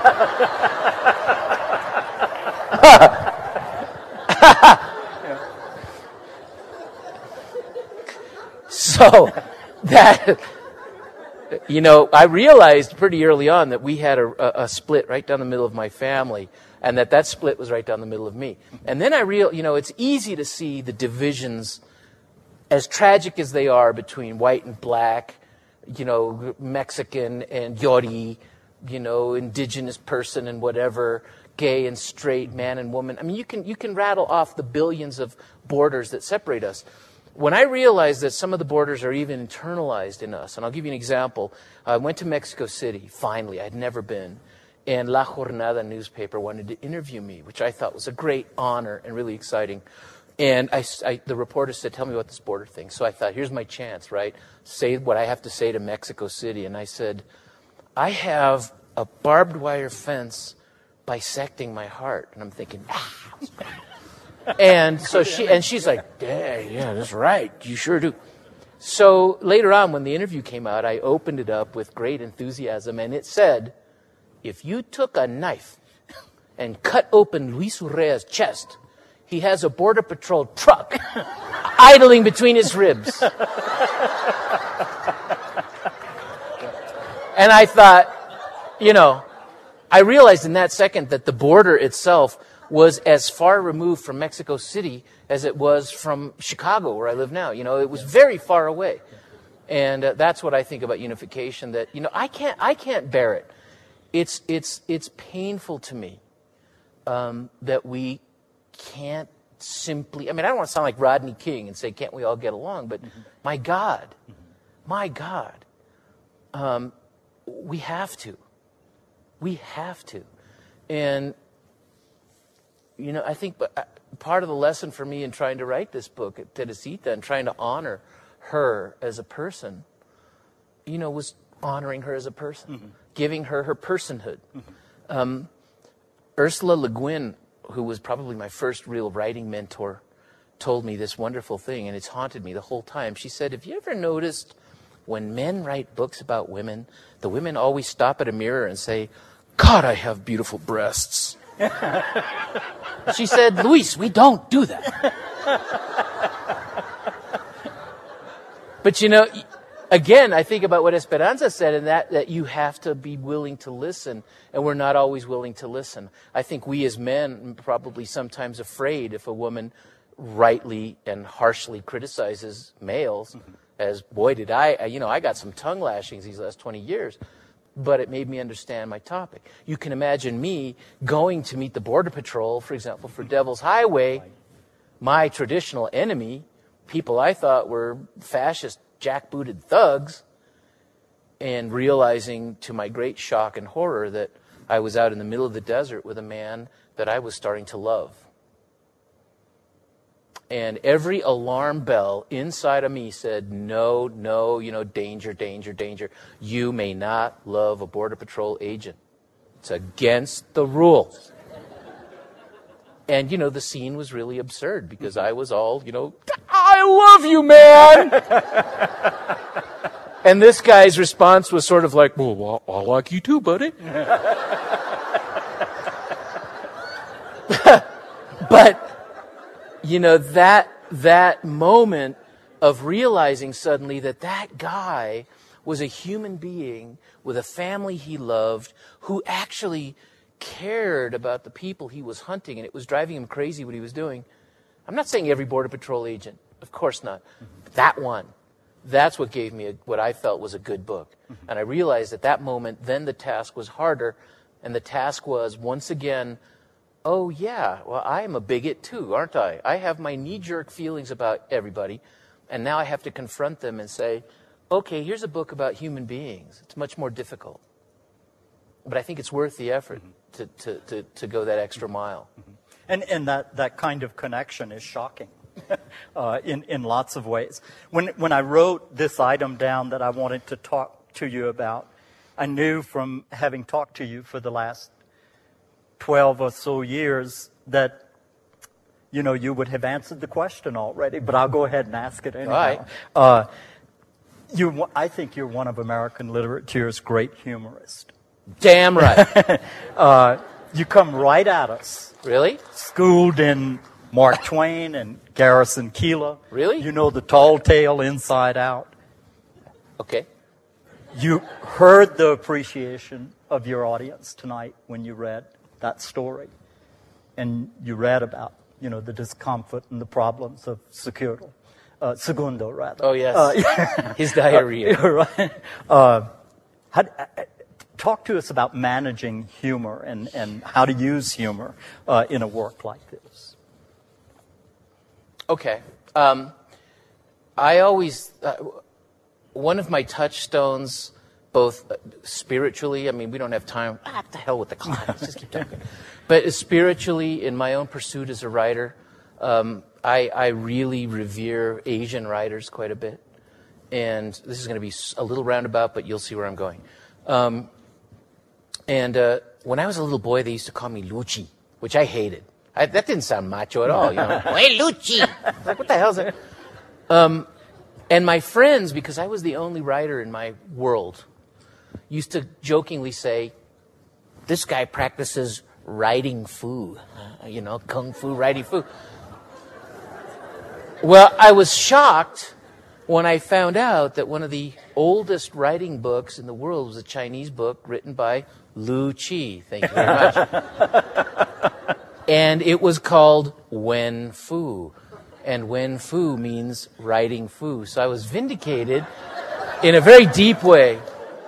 So that, you know, I realized pretty early on that we had a, a, a split right down the middle of my family, and that that split was right down the middle of me. And then I real, you know, it's easy to see the divisions, as tragic as they are, between white and black, you know, Mexican and Yori, you know, indigenous person and whatever, gay and straight, man and woman. I mean, you can you can rattle off the billions of borders that separate us. When I realized that some of the borders are even internalized in us, and I'll give you an example. I went to Mexico City, finally. I'd never been. And La Jornada newspaper wanted to interview me, which I thought was a great honor and really exciting. And I, I, the reporter said, "Tell me about this border thing." So I thought, here's my chance, right? Say what I have to say to Mexico City. And I said, "I have a barbed wire fence bisecting my heart." And I'm thinking, ah. And so she, and she's like, "Yeah, yeah, that's right. You sure do." So later on, when the interview came out, I opened it up with great enthusiasm, and it said, "If you took a knife and cut open Luis Urrea's chest, he has a Border Patrol truck idling between his ribs." And I thought, you know, I realized in that second that the border itself was as far removed from Mexico City as it was from Chicago, where I live now. You know, it was very far away. And uh, that's what I think about unification, that, you know, I can't, I can't bear it. It's, it's, it's painful to me um, that we can't simply, I mean, I don't want to sound like Rodney King and say, can't we all get along? But mm-hmm. my God, mm-hmm. my God, um, we have to. We have to. And, you know, I think part of the lesson for me in trying to write this book at Teresita and trying to honor her as a person, you know, was honoring her as a person, mm-hmm. giving her her personhood. Mm-hmm. Um, Ursula Le Guin, who was probably my first real writing mentor, told me this wonderful thing, and it's haunted me the whole time. She said, "Have you ever noticed when men write books about women, the women always stop at a mirror and say, 'God, I have beautiful breasts.'" She said, "Luis, we don't do that." But, you know, again, I think about what Esperanza said, and that, that you have to be willing to listen, and we're not always willing to listen. I think we as men are probably sometimes afraid if a woman rightly and harshly criticizes males, mm-hmm. as, boy, did I, you know, I got some tongue lashings these last twenty years. But it made me understand my topic. You can imagine me going to meet the Border Patrol, for example, for Devil's Highway, my traditional enemy, people I thought were fascist, jackbooted thugs, and realizing to my great shock and horror that I was out in the middle of the desert with a man that I was starting to love. And every alarm bell inside of me said, no, no, you know, danger, danger, danger. You may not love a Border Patrol agent. It's against the rules. And, you know, the scene was really absurd because I was all, you know, "I love you, man!" And this guy's response was sort of like, "Well, I like you too, buddy." But, you know, that that moment of realizing suddenly that that guy was a human being with a family he loved who actually cared about the people he was hunting, and it was driving him crazy what he was doing. I'm not saying every Border Patrol agent. Of course not. But that one, that's what gave me a, what I felt was a good book. Mm-hmm. And I realized at that moment, then the task was harder, and the task was, once again, oh, yeah, well, I am a bigot too, aren't I? I have my knee-jerk feelings about everybody, and now I have to confront them and say, okay, here's a book about human beings. It's much more difficult. But I think it's worth the effort mm-hmm. to, to, to, to go that extra mile.
Mm-hmm. And, and that, that kind of connection is shocking uh, in, in lots of ways. When, when I wrote this item down that I wanted to talk to you about, I knew from having talked to you for the last twelve or so years that you know, you would have answered the question already, but I'll go ahead and ask it anyhow.
All right.
Uh, you, I think you're one of American literature's great humorists.
Damn right.
uh, you come right at us.
Really?
Schooled in Mark Twain and Garrison Keillor.
Really?
You know the tall tale inside out.
Okay.
You heard the appreciation of your audience tonight when you read that story. And you read about, you know, the discomfort and the problems of Segundo, uh, Segundo rather.
Oh, yes.
Uh, yeah.
His diarrhea.
Uh, right. Uh, how, uh, talk to us about managing humor and, and how to use humor uh, in a work like this.
Okay. Um, I always, uh, one of my touchstones, both spiritually, I mean, we don't have time. Ah, the hell with the clock. Let's just keep talking. But spiritually, in my own pursuit as a writer, um, I, I really revere Asian writers quite a bit. And this is going to be a little roundabout, but you'll see where I'm going. Um, and uh, when I was a little boy, they used to call me Lucci, which I hated. I, that didn't sound macho at all, you know. Hey, Lucci! Like, what the hell is that? Um, and my friends, because I was the only writer in my world, used to jokingly say, this guy practices writing fu, uh, you know, kung fu writing fu. Well, I was shocked when I found out that one of the oldest writing books in the world was a Chinese book written by Lu Qi. Thank you very much. And it was called Wen Fu. And Wen Fu means writing fu. So I was vindicated in a very deep way.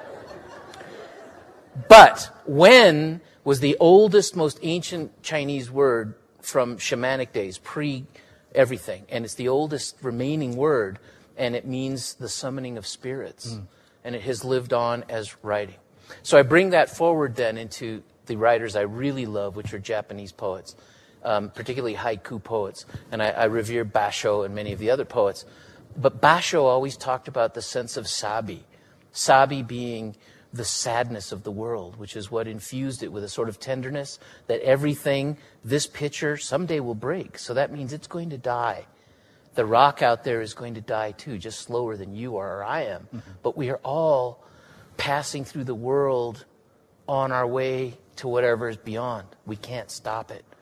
But Wen was the oldest, most ancient Chinese word from shamanic days, pre-everything. And it's the oldest remaining word, and it means the summoning of spirits. Mm. And it has lived on as writing. So I bring that forward then into the writers I really love, which are Japanese poets, um, particularly haiku poets. And I, I revere Basho and many of the other poets. But Basho always talked about the sense of sabi. Sabi being the sadness of the world, which is what infused it with a sort of tenderness that everything, this picture, someday will break. So that means it's going to die. The rock out there is going to die too, just slower than you are or I am. Mm-hmm. But we are all passing through the world on our way to whatever is beyond. We can't stop it.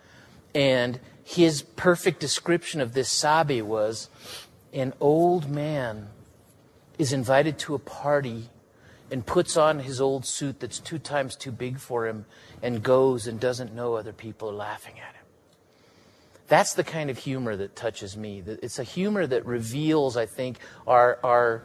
And his perfect description of this sabi was, an old man is invited to a party and puts on his old suit that's two times too big for him and goes and doesn't know other people are laughing at him. That's the kind of humor that touches me. It's a humor that reveals, I think, our, our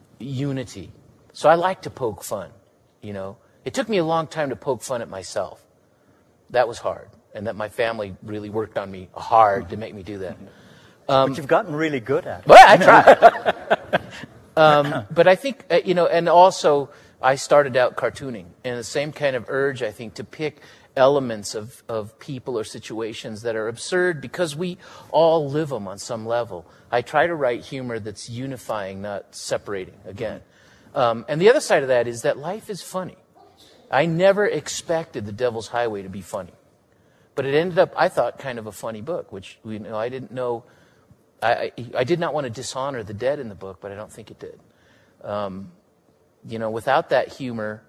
unity. So I like to poke fun, you know. It took me a long time to poke fun at myself. That was hard. And that my family really worked on me hard to make me do that. Um,
but you've gotten really good at it.
Well, I tried. um, but I think, uh, you know, and also I started out cartooning. And the same kind of urge, I think, to pick elements of, of people or situations that are absurd because we all live them on some level. I try to write humor that's unifying, not separating, again. Um, and the other side of that is that life is funny. I never expected The Devil's Highway to be funny. But it ended up, I thought, kind of a funny book, which you know, I didn't know. I, I, I did not want to dishonor the dead in the book, but I don't think it did. Um, you know, without that humor,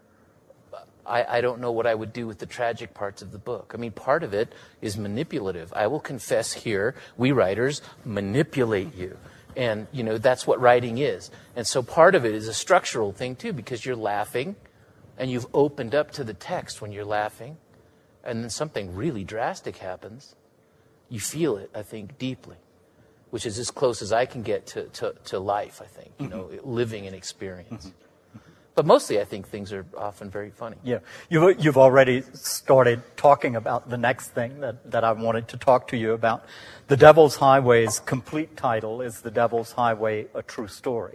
I, I don't know what I would do with the tragic parts of the book. I mean, part of it is manipulative. I will confess here, we writers manipulate you. And, you know, that's what writing is. And so part of it is a structural thing, too, because you're laughing, and you've opened up to the text when you're laughing, and then something really drastic happens. You feel it, I think, deeply, which is as close as I can get to, to, to life, I think, you know, mm-hmm. living an experience. Mm-hmm. But mostly, I think things are often very funny.
Yeah. You've, you've already started talking about the next thing that, that I wanted to talk to you about. The Devil's Highway's complete title is The Devil's Highway, A True Story.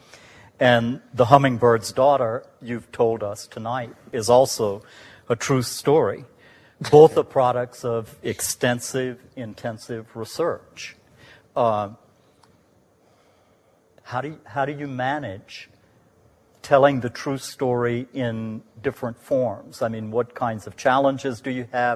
And The Hummingbird's Daughter, you've told us tonight, is also a true story. Both are products of extensive, intensive research. Uh, how do you, how do you manage telling the true story in different forms? I mean, what kinds of challenges do you have?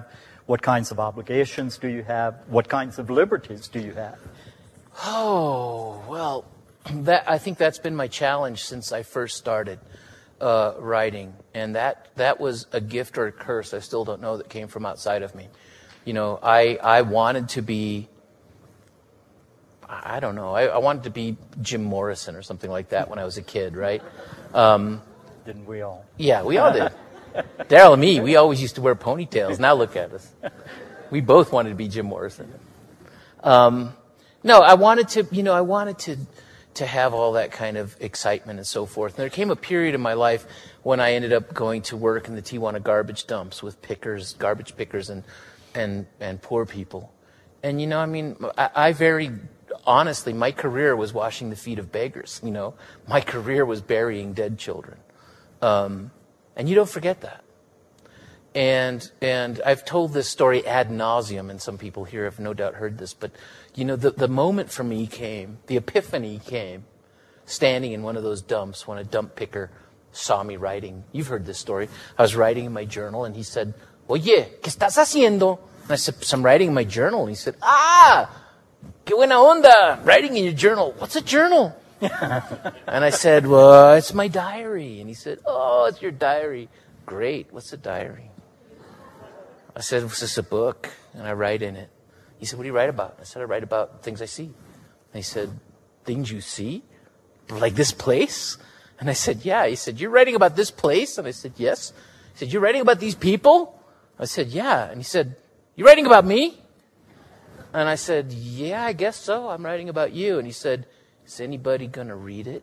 What kinds of obligations do you have? What kinds of liberties do you have?
Oh, well, that I think that's been my challenge since I first started uh, writing. And that, that was a gift or a curse, I still don't know, that came from outside of me. You know, I, I wanted to be, I don't know, I, I wanted to be Jim Morrison or something like that when I was a kid, right? Um,
Didn't we all?
Yeah, we all did. Daryl and me, we always used to wear ponytails. Now look at us. We both wanted to be Jim Morrison. Um, no, I wanted to, you know, I wanted to to have all that kind of excitement and so forth. And there came a period in my life when I ended up going to work in the Tijuana garbage dumps with pickers, garbage pickers, and and and poor people. And you know, I mean, I, I very honestly, my career was washing the feet of beggars. You know, my career was burying dead children. Um, And you don't forget that. And and I've told this story ad nauseum, and some people here have no doubt heard this, but you know, the, the moment for me came, the epiphany came, standing in one of those dumps when a dump picker saw me writing. You've heard this story. I was writing in my journal, and he said, "Oye, ¿qué estás haciendo?" And I said, "So I'm writing in my journal." And he said, "Ah, qué buena onda, writing in your journal. What's a journal?" And I said, "Well, it's my diary." And he said, "Oh, it's your diary. Great. What's a diary?" I said, "It's just a book, and I write in it." He said, "What do you write about?" I said, "I write about things I see." And he said, "Things you see? Like this place?" And I said, "Yeah." He said, "You're writing about this place?" And I said, "Yes." He said, "You're writing about these people?" I said, "Yeah." And he said, "You writing about me?" And I said, "Yeah, I guess so. I'm writing about you." And he said, "Is anybody going to read it?"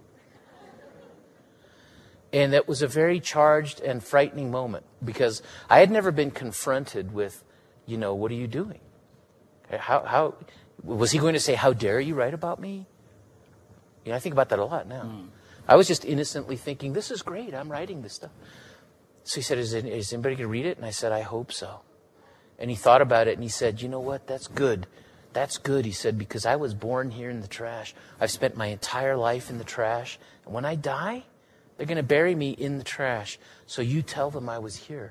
And that was a very charged and frightening moment, because I had never been confronted with, you know, what are you doing? How, how was he going to say, "How dare you write about me?" You know, I think about that a lot now. Mm. I was just innocently thinking, this is great. I'm writing this stuff. So he said, is, it, is anybody going to read it? And I said, "I hope so." And he thought about it, and he said, "You know what? That's good. That's good," he said, "because I was born here in the trash. I've spent my entire life in the trash. And when I die, they're going to bury me in the trash. So you tell them I was here."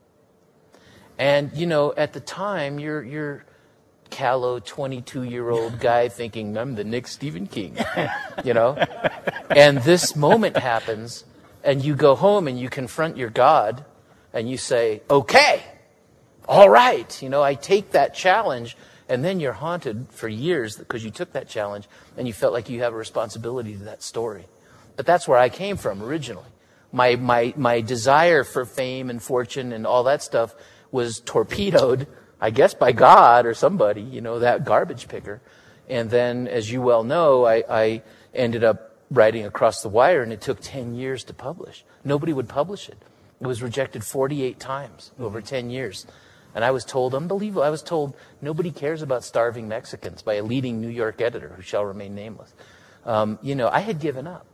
And, you know, at the time, you're you're callow twenty-two-year-old guy thinking, "I'm the next Stephen King," you know? And this moment happens, and you go home and you confront your God, and you say, "Okay, all right." You know, I take that challenge. And then you're haunted for years because you took that challenge and you felt like you have a responsibility to that story. But that's where I came from originally. My my my desire for fame and fortune and all that stuff was torpedoed, I guess, by God or somebody, you know, that garbage picker. And then, as you well know, I, I ended up writing Across the Wire, and it took ten years to publish. Nobody would publish it. It was rejected forty-eight times over ten years. And I was told, unbelievable, I was told, nobody cares about starving Mexicans by a leading New York editor who shall remain nameless. Um, you know, I had given up.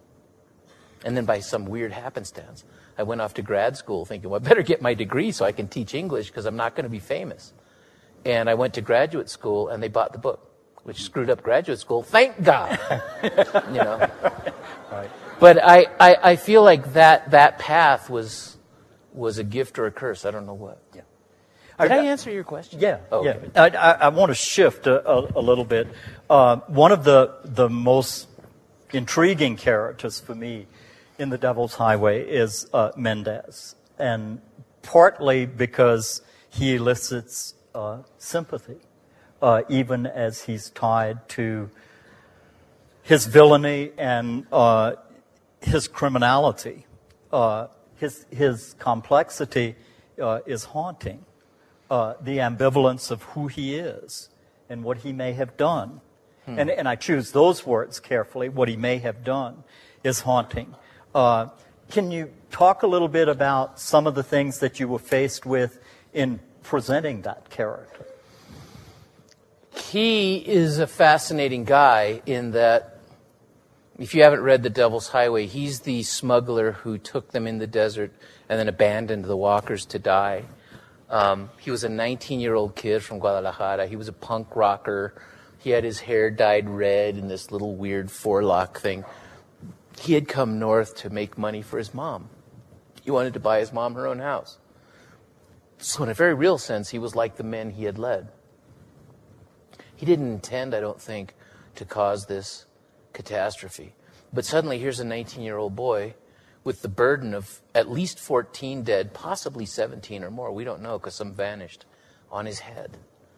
And then by some weird happenstance, I went off to grad school thinking, well, I better get my degree so I can teach English because I'm not going to be famous. And I went to graduate school, and they bought the book, which screwed up graduate school. Thank God. You know. Right. But I, I, I feel like that, that path was, was a gift or a curse. I don't know what. Yeah. Did I answer your question?
Yeah,
oh,
yeah.
okay.
I, I, I want to shift a, a, a little bit. Uh, one of the the most intriguing characters for me in The Devil's Highway is uh, Mendez, and partly because he elicits uh, sympathy, uh, even as he's tied to his villainy and uh, his criminality. Uh, his his complexity uh, is haunting. Uh, the ambivalence of who he is and what he may have done. Hmm. And, and I choose those words carefully. What he may have done is haunting. Uh, can you talk a little bit about some of the things that you were faced with in presenting that character?
He is a fascinating guy in that, if you haven't read The Devil's Highway, he's the smuggler who took them in the desert and then abandoned the walkers to die. Um, he was a nineteen-year-old kid from Guadalajara. He was a punk rocker. He had his hair dyed red in this little weird forelock thing. He had come north to make money for his mom. He wanted to buy his mom her own house. So in a very real sense, he was like the men he had led. He didn't intend, I don't think, to cause this catastrophe. But suddenly here's a nineteen-year-old boy with the burden of at least fourteen dead, possibly seventeen or more, we don't know because some vanished, on his head.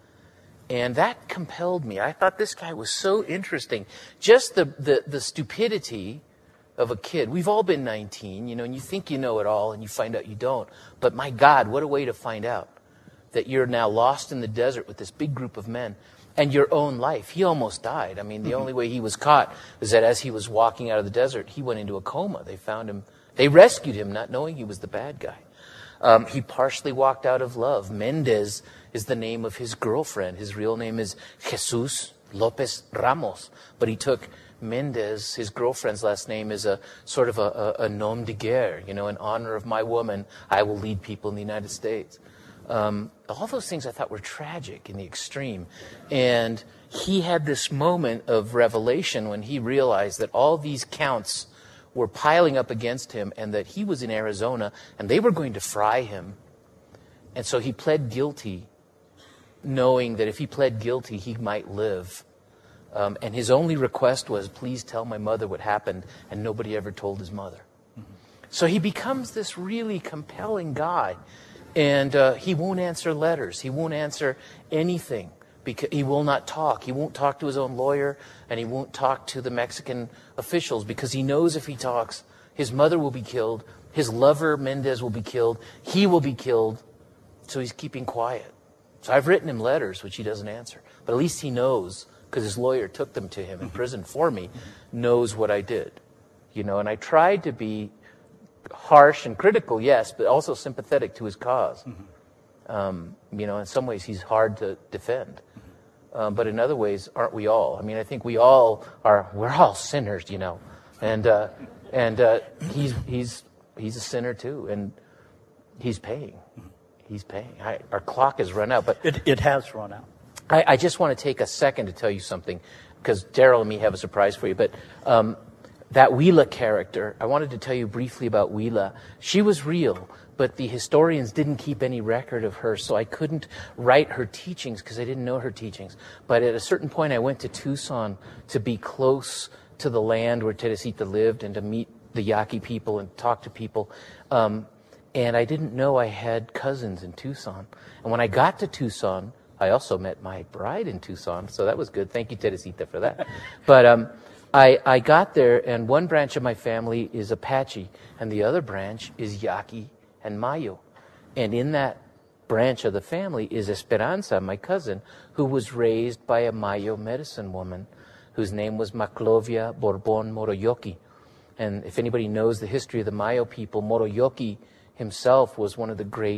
And that compelled me. I thought this guy was so interesting. Just the, the, the stupidity of a kid. We've all been nineteen, you know, and you think you know it all and you find out you don't. But my God, what a way to find out that you're now lost in the desert with this big group of men and your own life. He almost died. I mean, the mm-hmm. only way he was caught was that as he was walking out of the desert, he went into a coma. They found him. They rescued him, not knowing he was the bad guy. Um, he partially walked out of love. Mendez is the name of his girlfriend. His real name is Jesus Lopez Ramos. But he took Mendez, his girlfriend's last name, is a sort of a, a, a nom de guerre. You know, in honor of my woman, I will lead people in the United States. Um, all those things I thought were tragic in the extreme. And he had this moment of revelation when he realized that all these counts were piling up against him and that he was in Arizona and they were going to fry him. And so he pled guilty, knowing that if he pled guilty, he might live. Um, and his only request was, please tell my mother what happened, and nobody ever told his mother. Mm-hmm. So he becomes this really compelling guy. And uh, he won't answer letters. He won't answer anything. Because he will not talk. He won't talk to his own lawyer, and he won't talk to the Mexican officials because he knows if he talks, his mother will be killed, his lover, Mendez, will be killed, he will be killed, so he's keeping quiet. So I've written him letters, which he doesn't answer. But at least he knows, because his lawyer took them to him in prison for me, knows what I did. You know, and I tried to be harsh and critical, yes, but also sympathetic to his cause. Um, you know, in some ways he's hard to defend. Um, but in other ways, aren't we all? I mean, I think we all are, we're all sinners, you know. And uh, and uh, he's he's he's a sinner too, and he's paying. He's paying. I, our clock has run out, but
it, it has run out.
I, I just want to take a second to tell you something, because Daryl and me have a surprise for you. But um, that Wheeler character, I wanted to tell you briefly about Wheeler. She was real, but the historians didn't keep any record of her, so I couldn't write her teachings because I didn't know her teachings. But at a certain point, I went to Tucson to be close to the land where Teresita lived and to meet the Yaqui people and talk to people. Um, and I didn't know I had cousins in Tucson. And when I got to Tucson, I also met my bride in Tucson, so that was good. Thank you, Teresita, for that. But um, I, I got there, and one branch of my family is Apache, and the other branch is Yaqui and Mayo. And in that branch of the family is Esperanza, my cousin, who was raised by a Mayo medicine woman whose name was Maclovia Borbon Moroyoki. And if anybody knows the history of the Mayo people, Moroyoki himself was one of the great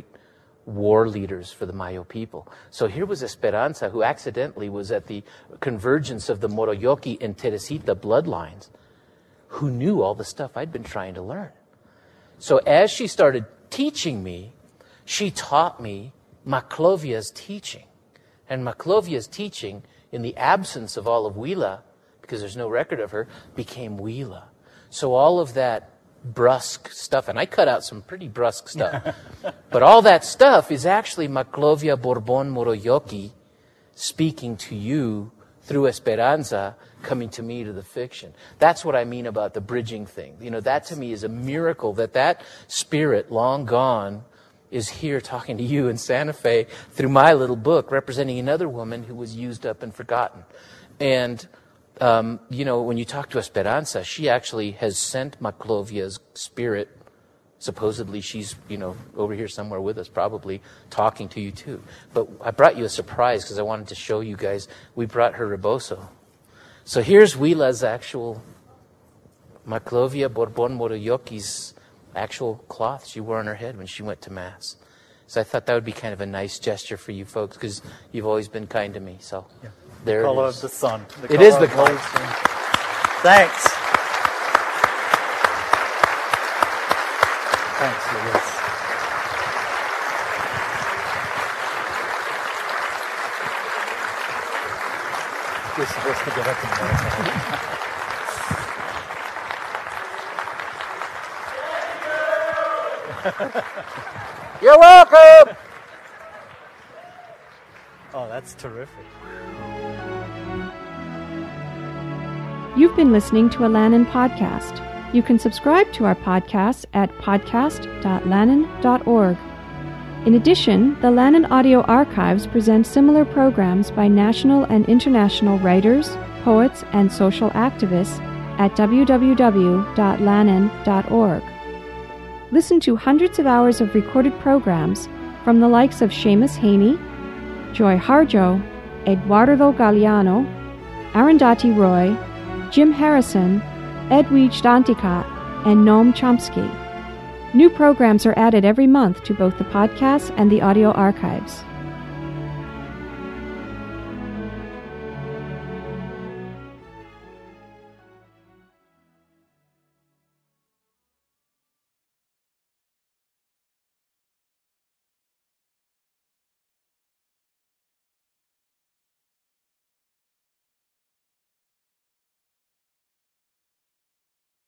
war leaders for the Mayo people. So here was Esperanza, who accidentally was at the convergence of the Moroyoki and Teresita bloodlines, who knew all the stuff I'd been trying to learn. So as she started teaching me, she taught me Maclovia's teaching. And Maclovia's teaching, in the absence of all of Wheeler, because there's no record of her, became Wheeler. So all of that brusque stuff, and I cut out some pretty brusque stuff, but all that stuff is actually Maclovia Borbon Moroyoki speaking to you through Esperanza, coming to me to the fiction. That's what I mean about the bridging thing. You know, that to me is a miracle that that spirit, long gone, is here talking to you in Santa Fe through my little book, representing another woman who was used up and forgotten. And, um, you know, when you talk to Esperanza, she actually has sent Maclovia's spirit. Supposedly she's, you know, over here somewhere with us, probably talking to you too. But I brought you a surprise because I wanted to show you guys. We brought her rebozo. So here's Wheeler's actual, Maclovia Borbon Moroyoki's actual cloth she wore on her head when she went to Mass. So I thought that would be kind of a nice gesture for you folks because you've always been kind to me. So yeah. There
the color
it is.
of the sun. The
it is the color of the sun.
Thanks. Thanks, Luis. You're supposed to get up and go.
You're welcome.
Oh, that's terrific.
You've been listening to a Lannan podcast. You can subscribe to our podcast at podcast dot lannan dot org. In addition, the Lannan Audio Archives present similar programs by national and international writers, poets, and social activists at w w w dot lannan dot org. Listen to hundreds of hours of recorded programs from the likes of Seamus Haney, Joy Harjo, Eduardo Galeano, Arundhati Roy, Jim Harrison, Edwidge Danticat, and Noam Chomsky. New programs are added every month to both the podcast and the audio archives.